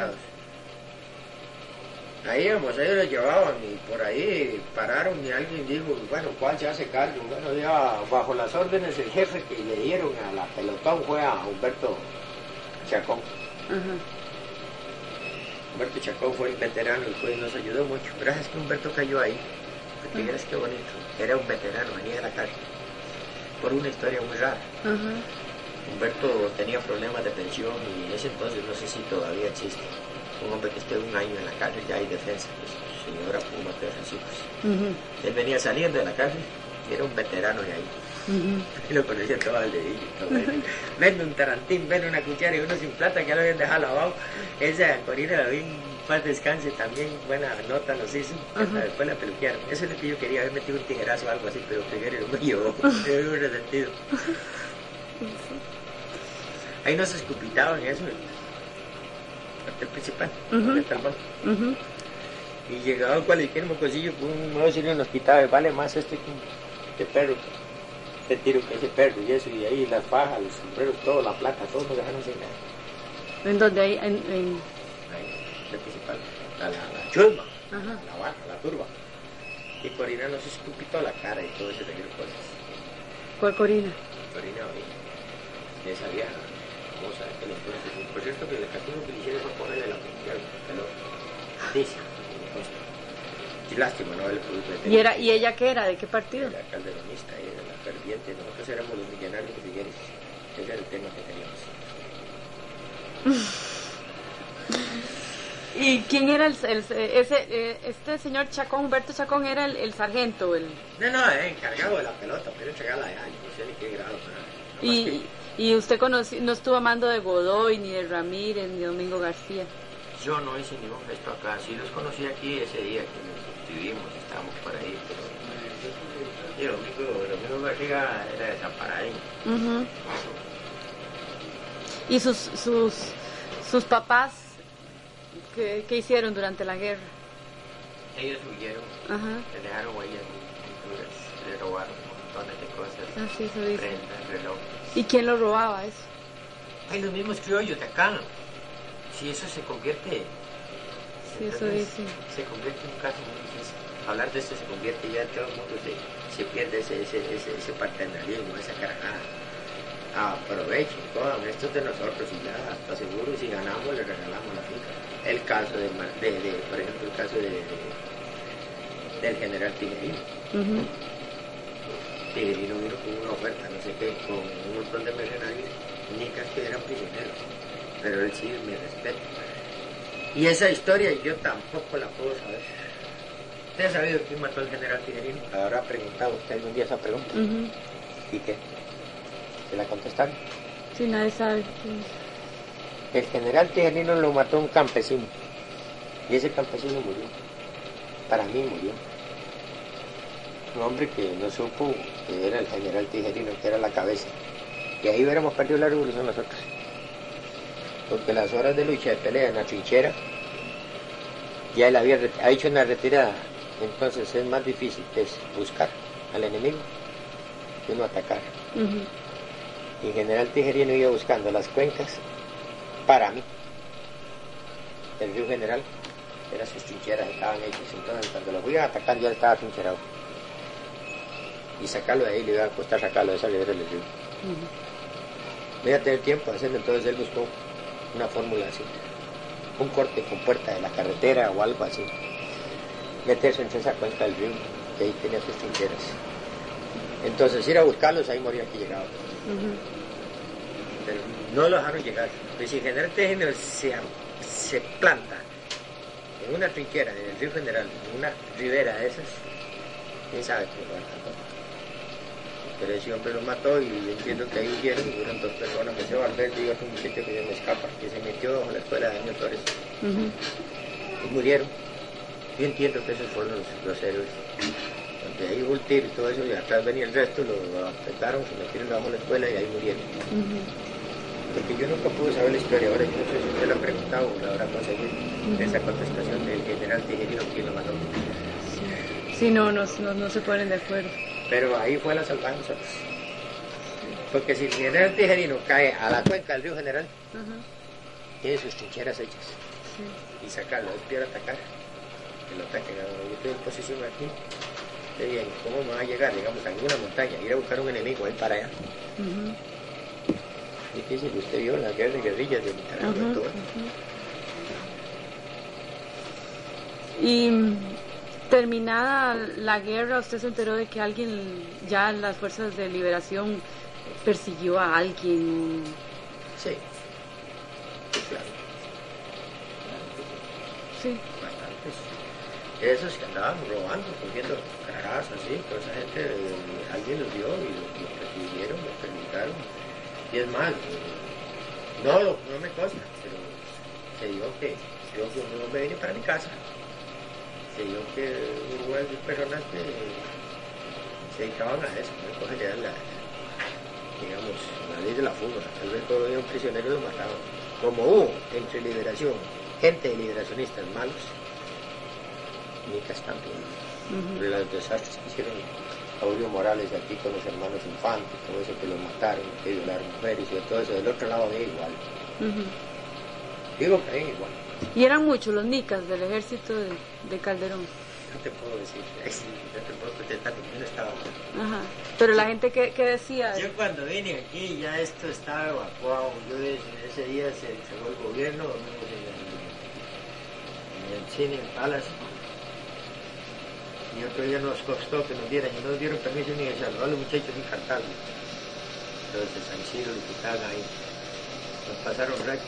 Ahí íbamos, ellos los llevaban y por ahí pararon y alguien dijo, bueno, ¿cuál se hace cargo? Bueno, ya bajo las órdenes el jefe que le dieron a la pelotón fue a Humberto Chacón. Ajá. Humberto Chacón fue el veterano y pues nos ayudó mucho. Gracias que Humberto cayó ahí, porque uh-huh. Miras qué bonito. Era un veterano, venía de la cárcel, por una historia muy rara. Uh-huh. Humberto tenía problemas de pensión y en ese entonces no sé si todavía existe. Un hombre que esté un año en la cárcel, ya hay defensa, pues su señora Puma, todos sus hijos. Uh-huh. Él venía saliendo de la cárcel y era un veterano de ahí. Uh-huh. Y lo conocía todo al dedillo. Vende un tarantín, vende una cuchara y uno sin plata que ya lo habían dejado lavado. Esa Corina la vi en paz descanse también, buena nota nos hizo. Uh-huh. Después la peluquearon. Eso es lo que yo quería, haber metido un tijerazo o algo así, pero primero no me llevó. Me dio un resentido. Ahí nos escupitaban y eso. El principal, uh-huh. está el banco. Uh-huh. Y llegaba cualquier mocosillo con un nuevo serio nos quitaba, vale más este que este perro, este tiro que ese perro y eso, y ahí las fajas, los sombreros, todo, la plata, todos nos dejaron sin nada. ¿En dónde? Ahí, en, en... Ahí, el principal, la, la, la chusma, uh-huh. la vaca, la turba. Y Corina nos escupitó la cara y todo ese tipo de cosas. ¿Cuál Corina? Corina, oye, esa vieja. Vamos a ver que le entonces, por cierto que el castigo que le hicieron fue ponerle la punta al dice, y lástima no haberle podido meter. ¿Y, era, ¿Y ella qué era? ¿De qué partido? Era calderonista, era la ferviente, nosotros éramos los millonarios de Figueres, ese era el tema que teníamos. ¿Y quién era el, el ese, este señor Chacón, Humberto Chacón era el, el sargento? El... No, no, es encargado de la pelota, pero entregarla de años, no sé ni qué grado, nada. Y, y usted conocí, no estuvo amando de Godoy, ni de Ramírez, ni de Domingo García. Yo no hice ningún gesto acá, sí los conocí aquí ese día que nos vivimos, estábamos por ahí, pero... Y Domingo, Domingo García era de Zamparaín. Uh-huh. ¿Y sus, sus, sus papás qué, qué hicieron durante la guerra? Ellos huyeron, uh-huh. Se dejaron huellas muy duras, le robaron montones de cosas, ah, sí, eso dice. Prendas, reloj. ¿Y quién lo robaba eso? Hay los mismos criollos de acá. Si eso se convierte... Sí, eso dice. Se convierte en un caso muy difícil. Hablar de esto se convierte ya, todo el mundo se, se pierde ese, ese, ese, ese paternalismo, esa carajada. Aprovechen, cojan esto de nosotros y ya está seguro, y si ganamos le regalamos la finca. El caso de, de, de por ejemplo, el caso de, de del general Tijerino. Uh-huh. Tijerino vino con una oferta, no sé qué, con un montón de mercenarios, nicas que eran prisioneros, pero él sí me respeta. Y esa historia yo tampoco la puedo saber. ¿Usted ha sabido quién mató al general Tijerino? ¿Habrá preguntado usted algún día esa pregunta? Uh-huh. ¿Y qué? ¿Se la contestaron? Sí, nadie sabe. El general Tijerino lo mató un campesino, y ese campesino murió. Para mí murió. Un hombre que no supo que era el general Tijerino, que era la cabeza. Y ahí hubiéramos perdido la revolución nosotros. Porque las horas de lucha, de pelea en la trinchera, ya él había ha hecho una retirada. Entonces es más difícil que es buscar al enemigo que uno atacar. Uh-huh. Y el general Tijerino iba buscando las cuencas para mí. El río General, eran sus trincheras, estaban hechas. Entonces cuando lo fui a atacar ya estaba trincherado. Y sacarlo de ahí le iba a costar sacarlo de esa ribera del río. Uh-huh. No iba a tener tiempo de hacerlo, entonces él buscó una fórmula así, un corte con puerta de la carretera o algo así, meterse entre esa cuenca del río, que ahí tenía sus trincheras. Entonces ir a buscarlos, ahí morían que llegaban. Uh-huh. Pero no lo dejaron llegar. Pues si el general Tijerino se, se planta en una trinchera, en el río General, en una ribera de esas, quién sabe cómo lo van a hacer. Pero ese hombre lo mató y entiendo que ahí huyeron y hubieron dos personas, José Valverde y otro muchacho que se me escapa, que se metió a la escuela de Daniel Torres. Uh-huh. Y murieron. Yo entiendo que esos fueron los, los héroes. Donde ahí hubo el tiro y todo eso, y atrás venía el resto, lo, lo afectaron, se metieron bajo la escuela y ahí murieron. Uh-huh. porque yo nunca pude saber la historia. Ahora yo no sé si usted lo ha preguntado o la habrá conseguido uh-huh. esa contestación del general Tijerino, quién lo mató. Sí, sí no, no, no, no se ponen de acuerdo. Pero ahí fue la salvamos nosotros. Porque si el general Tijerino cae a la cuenca del río General, uh-huh. tiene sus trincheras hechas. Sí. Y sacarlo, es peor atacar. Que lo ataquen. Yo estoy en posición aquí. Estoy bien, ¿cómo me va a llegar? Digamos, a alguna montaña, ir a buscar un enemigo ahí para allá. Uh-huh. Difícil, usted vio la guerra de guerrillas de Nicaragua uh-huh. y todo. Uh-huh. Y terminada la guerra, ¿usted se enteró de que alguien, ya las fuerzas de liberación, persiguió a alguien? Sí, sí, claro. Sí. Bastantes. Esos que andaban robando, cogiendo carajas así, toda esa gente, eh, alguien los vio y los lo persiguieron, los permitaron. Y es más, no, no me consta, pero se dio que yo no me vine para mi casa. Se dio que hubo personas que se dedicaban a eso, ¿no? Coger la, digamos, la ley de la fuga. Tal vez cuando había un prisionero los mataban. Como hubo entre liberación, gente de liberacionistas malos, nicas también. Uh-huh. De los desastres que hicieron Aurelio Morales aquí con los hermanos Infantes, todo eso que los mataron, que violaron mujeres y todo eso, del otro lado de igual. Uh-huh. Digo que es igual. ¿Y eran muchos los nicas del ejército de, de Calderón? No te puedo decir, sí, no te puedo contestar porque yo no estaba. Ajá. Pero la gente que, que decía... Yo cuando vine aquí ya esto estaba evacuado, yo ese, ese día se entregó el gobierno, en el, en el cine en Palace. Y otro día nos costó que nos dieran, y no nos dieron permiso ni de saludar a los muchachos ni cantarlos. Entonces San Isidro los que estaban ahí, nos pasaron recto.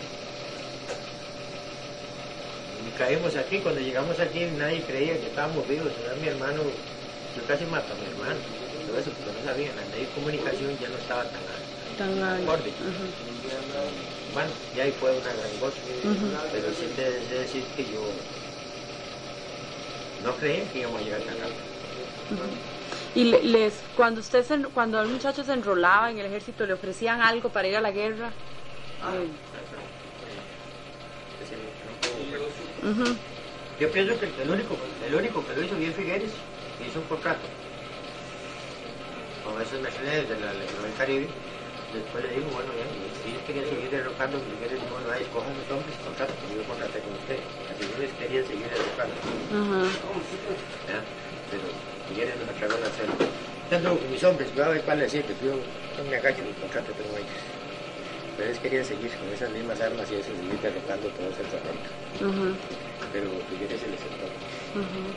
Y caímos aquí, cuando llegamos aquí nadie creía que estábamos vivos. Era mi hermano, yo casi mato a mi hermano, todo eso porque no sabían, la ley de comunicación ya no estaba tan tan acorde. Uh-huh. Bueno, ya ahí fue una gran cosa, uh-huh. pero sí te de decir que yo no creía que íbamos a llegar tan rápido. Uh-huh. Y le, les, cuando usted se, cuando el muchacho se enrolaba en el ejército, ¿le ofrecían algo para ir a la guerra? Ah, eh. uh-huh. Yo pienso que el único, el único que lo hizo bien Figueres hizo un contrato con esos mercenarios de la Legión del Caribe. Después le digo, bueno, ya, si ellos querían seguir derrocando, Figueres dijo, bueno, ahí escojan los hombres y contrato, que yo contraté con usted. Las señores querían seguir derrocando. Uh-huh. ¿Ya? Pero Figueres nos acabaron a hacerlo. Yo ando con mis hombres, voy a ver cuál les sirve, yo no me agacho, mi contrato tengo ellos. Pero ellos querían seguir con esas mismas armas y eso, seguir derrocando todo ese terreno. Uh-huh. Pero Figueres se les sentó. Uh-huh.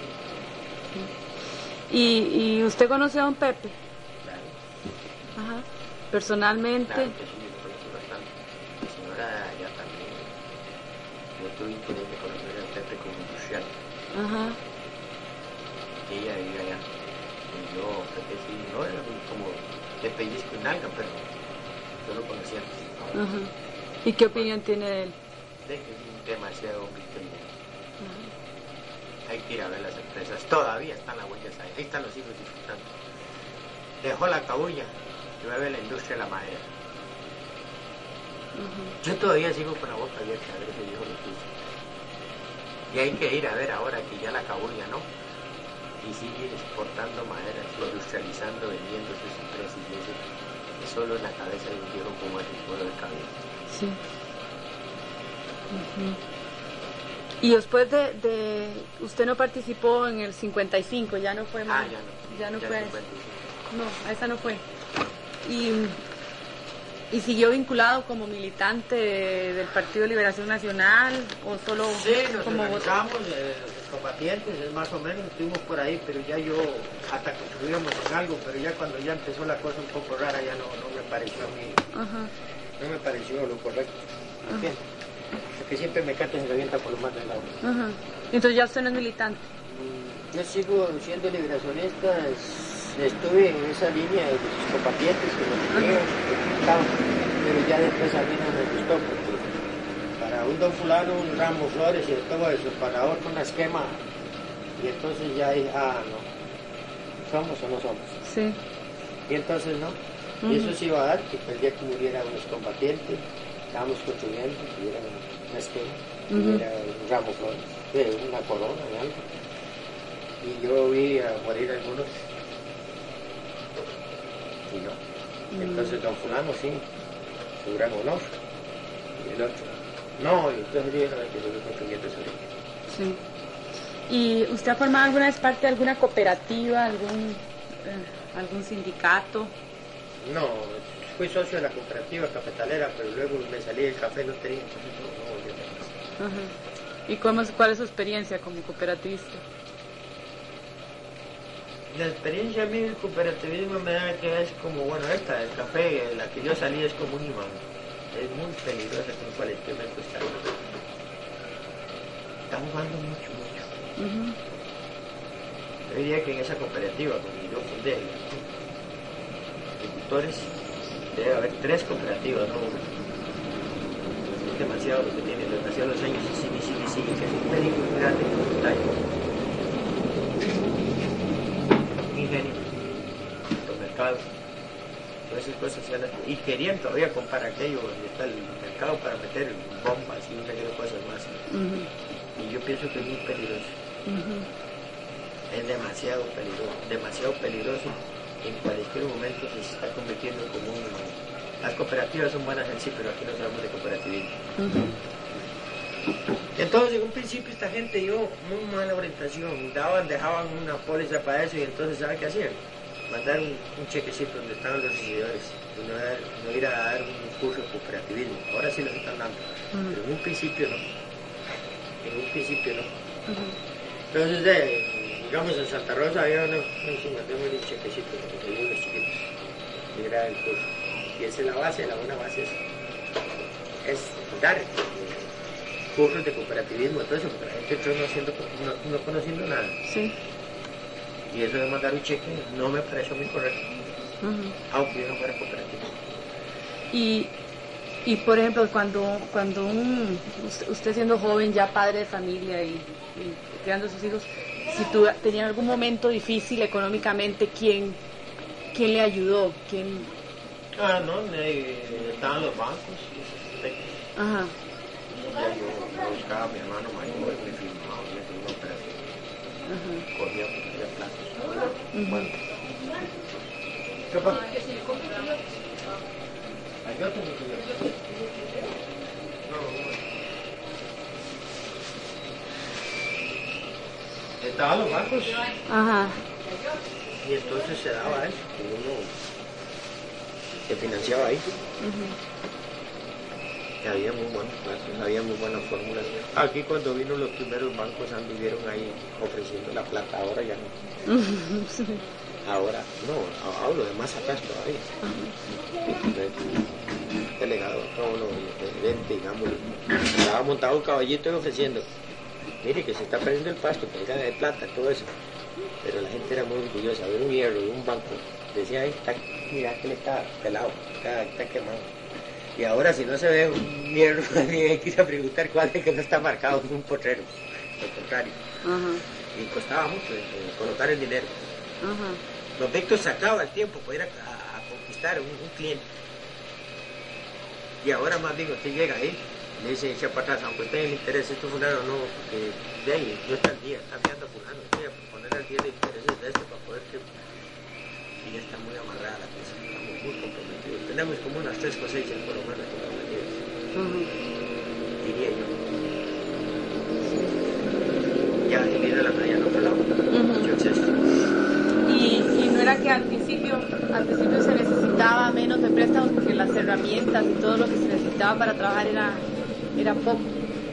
¿Y, ¿Y usted conoció a don Pepe? Claro. Ajá. ¿Personalmente? Claro que sí, yo lo conocí bastante. La señora ya también. Yo tuve interés de conocer a Pepe como industrial. Ajá. Y ella vivía allá. Y yo, Pepe sí, no era como de pellizco y nalga, pero yo lo conocía antes. Ajá. ¿Y qué opinión tiene de él? De que es un demasiado hombre inteligente. Hay que ir a ver las empresas, todavía están las huellas ahí, ahí están los hijos disfrutando. Dejó la cabulla, llueve la industria de la madera. Uh-huh. Yo todavía sigo con la boca abierta a ver ese viejo lo puso. Y hay que ir a ver ahora que ya la cabulla no, y sigue exportando madera, industrializando, vendiendo sus empresas y eso es solo en la cabeza de un viejo como ese pueblo de cabeza. Sí. Uh-huh. Y después de, de, usted no participó en el cincuenta y cinco, ya no fue más. Ah, ya no. Ya no ya fue. cincuenta y cinco. No, a esa no fue. Y, y siguió vinculado como militante del Partido de Liberación Nacional o solo sí, nos como organizamos, eh, los combatientes, más o menos estuvimos por ahí, pero ya yo hasta que estuvimos en algo, pero ya cuando ya empezó la cosa un poco rara ya no, no me pareció a mí. Ajá. No me pareció lo correcto. Bien. Porque siempre me canta y se revienta por los más del lado. Uh-huh. Entonces ya usted no es militante. Yo sigo siendo liberacionista, estuve en esa línea de los combatientes que nos tenían, uh-huh. pero ya después a mí no me gustó porque para un don fulano un ramo flores y todo eso, para otro un esquema, y entonces ya dije, ah, no, somos o no somos. Sí. Y entonces no, uh-huh. y eso se iba a dar, que el día que muriera un excombatiente, estábamos construyendo, tuviera una esquina, Ujú. tuviera un ramo de flores, eh, una corona de algo. Y yo vi a morir algunos y no. Mm. Entonces don fulano sí, su gran honor. Y el otro, no, y entonces yo no, que yo construyendo esa línea. Sí. ¿Y usted ha formado alguna vez parte de alguna cooperativa, algún, eh, algún sindicato? No, fui socio de la cooperativa cafetalera, pero luego me salí del café, no tenía, entonces no, no volví a tener. Ajá. ¿Y cómo, es- cuál es su experiencia como cooperativista? La experiencia mía del cooperativismo me da que es como, bueno, esta, el café, la que yo salí es como un imán. Es muy peligrosa con cualquier momento está. Está jugando mucho, mucho. Ujú. Yo diría que en esa cooperativa, donde yo fundé, agricultores, debe haber tres cooperativas, no una. Es demasiado lo que tiene, demasiados años y sigue, sigue, sigue, que es un médico muy grande, un tallo. Un ingenio, los mercados, todas esas cosas se han- y querían todavía comprar aquello donde está el mercado para meter bombas y un montón de cosas más. Ujú. Y yo pienso que es muy peligroso. Ujú. Es demasiado peligroso, demasiado peligroso. En cualquier momento se está convirtiendo como un... Las cooperativas son buenas en sí, pero aquí no hablamos de cooperativismo. Ujú. Entonces, en un principio esta gente dio muy mala orientación, daban, dejaban una póliza para eso y entonces, ¿sabe qué hacían? Mandar un, un chequecito donde estaban los recibidores, y no, dar- no ir a dar un curso de cooperativismo. Ahora sí los están dando, Ujú. pero en un principio no. En un principio no. Ujú. Entonces, eh, digamos, en Santa Rosa había uno, no sé, mandémosle un chequecito, porque hay unos chiquitos, y era el curso. Y esa es la base, la buena base es, es dar eh, cursos de cooperativismo, todo eso, porque la gente entró no, haciendo, no, no conociendo nada. Sí. Y eso de mandar un cheque no me pareció muy correcto, Ujú. aunque yo no fuera cooperativo. Y, y por ejemplo, cuando, cuando un, usted, usted siendo joven, ya padre de familia y, y criando a sus hijos, si tú tenía algún momento difícil económicamente, ¿quién, quién le ayudó? ¿Quién? Ah, no, eh, estaban los bancos, y esos cheques. Ajá. Ya yo, yo buscaba a mi hermano mayor, me firmaba, me firmó una operación. Ajá. Cogía, cogía plazos. Ujú. Bueno. ¿Qué pasa? Hay otro que yo- No, no. Estaban los bancos Ajá. y entonces se daba eso, que uno se financiaba ahí. Ujú. Y había muy buenos plazos, había muy buenas fórmulas. Aquí cuando vino los primeros bancos anduvieron ahí ofreciendo la plata, ahora ya no. Sí. Ahora, no, hablo de más atrás todavía. El delegado, todo lo el presidente, digamos, estaba montado un caballito y ofreciendo, mire que se está perdiendo el pasto, que era de plata, todo eso. Pero la gente era muy orgullosa, había un hierro de un banco, decía, ahí está, mira que le está pelado, está, está quemado. Y ahora si no se ve un hierro, nadie quise preguntar cuál es que no está marcado en un potrero, al contrario. Ajá. Y costaba mucho eh, colocar el dinero. Ajá. Don Víctor sacaba el tiempo para ir a, a- a conquistar un, un cliente. Y ahora más bien usted llega ahí, le dice, echa para atrás, aunque usted le interese esto fulano no, porque de ahí no está al día, está enviando a fulano, voy a poner al día de intereses de esto para poder que... Y ya está muy amarrada la cosa, estamos muy comprometidos. Tenemos como unas tres cosechas por lo menos comprometidas, Ajá. diría yo. Ya divide la playa en otro lado, mucho exceso. Y, y no era que al principio, al principio se necesitaba menos de préstamos porque las herramientas y todo lo que se necesitaba para trabajar era, era poco.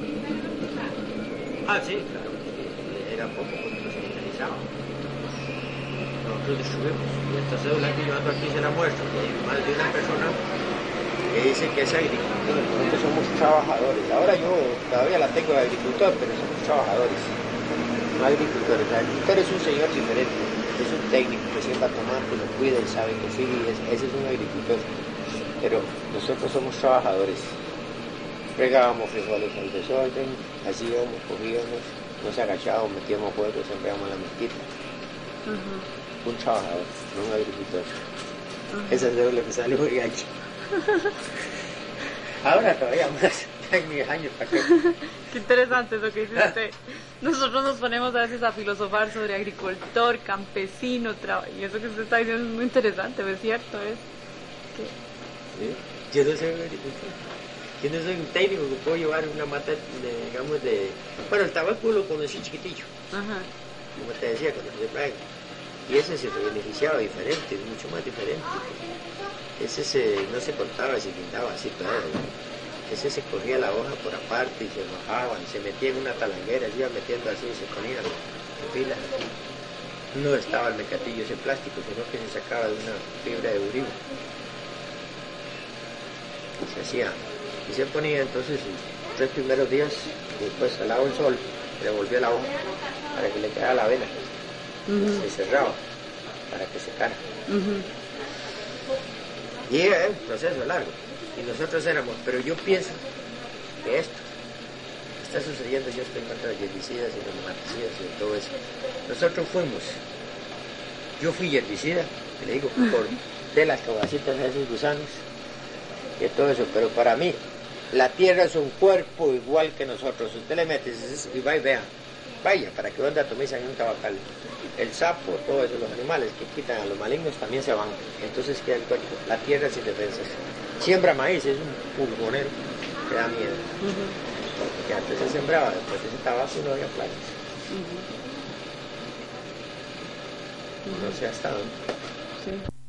Ah, sí, claro. Era poco porque no se utilizaba. Nosotros distribuimos. Y esta cédula que yo ando aquí se la muestro, que hay más de una persona que dice que es agricultor. Nosotros somos trabajadores. Ahora yo todavía la tengo de agricultor, pero somos trabajadores. No agricultores. El agricultor es un señor diferente. Es un técnico que siembra tomate, lo cuida y sabe que sí, es- ese es un agricultor. Pero nosotros somos trabajadores. Regábamos frijoles al desorden, así íbamos, cogíamos, nos agachábamos, metíamos fuego, sembrábamos la mezquita. Ajá. Un trabajador, no un agricultor. Ajá. Esa es de lo que sale muy gacho. Ahora todavía más, en mis años para qué. Qué interesante eso que dice usted. Nosotros nos ponemos a veces a filosofar sobre agricultor, campesino, traba- y eso que usted está diciendo es muy interesante, ¿no es cierto? Es que... ¿Sí? Yo no soy un agricultor. Yo no soy un técnico que puedo llevar una mata, de, digamos, de... Bueno, el tabaco lo conocí chiquitillo, Ajá. como te decía, cuando fui de playa. Y ese se beneficiaba diferente, mucho más diferente. Ese se, no se cortaba, se quitaba así todo. Ese se cogía la hoja por aparte y se bajaba, y se metía en una talanguera, se iba metiendo así y se ponía en pilas. No estaba el mecatillo ese plástico, sino que se sacaba de una fibra de uribo. Y se hacía, y se ponía entonces los tres primeros días, y después al lado del sol, le volvía la hoja para que le quedara la vena. Uh-huh. Se cerraba para que secara. Uh-huh. Y era un proceso largo. Y nosotros éramos, pero yo pienso que esto está sucediendo, yo estoy en contra de los herbicidas y los nematicidas y todo eso. Nosotros fuimos, yo fui herbicida, le digo, por de las cabacitas a esos gusanos y todo eso, pero para mí la tierra es un cuerpo igual que nosotros. Usted le mete y va y vea, vaya, para que donde atomizan en un tabacal. El sapo, todo eso, los animales que quitan a los malignos también se van. Entonces queda el cuerpo, la tierra sin defensas. Siembra maíz, es un pulmonero que da miedo. Uh-huh. Porque antes se sembraba, después de ese tabaco no había plagas. Uh-huh. No sé hasta dónde.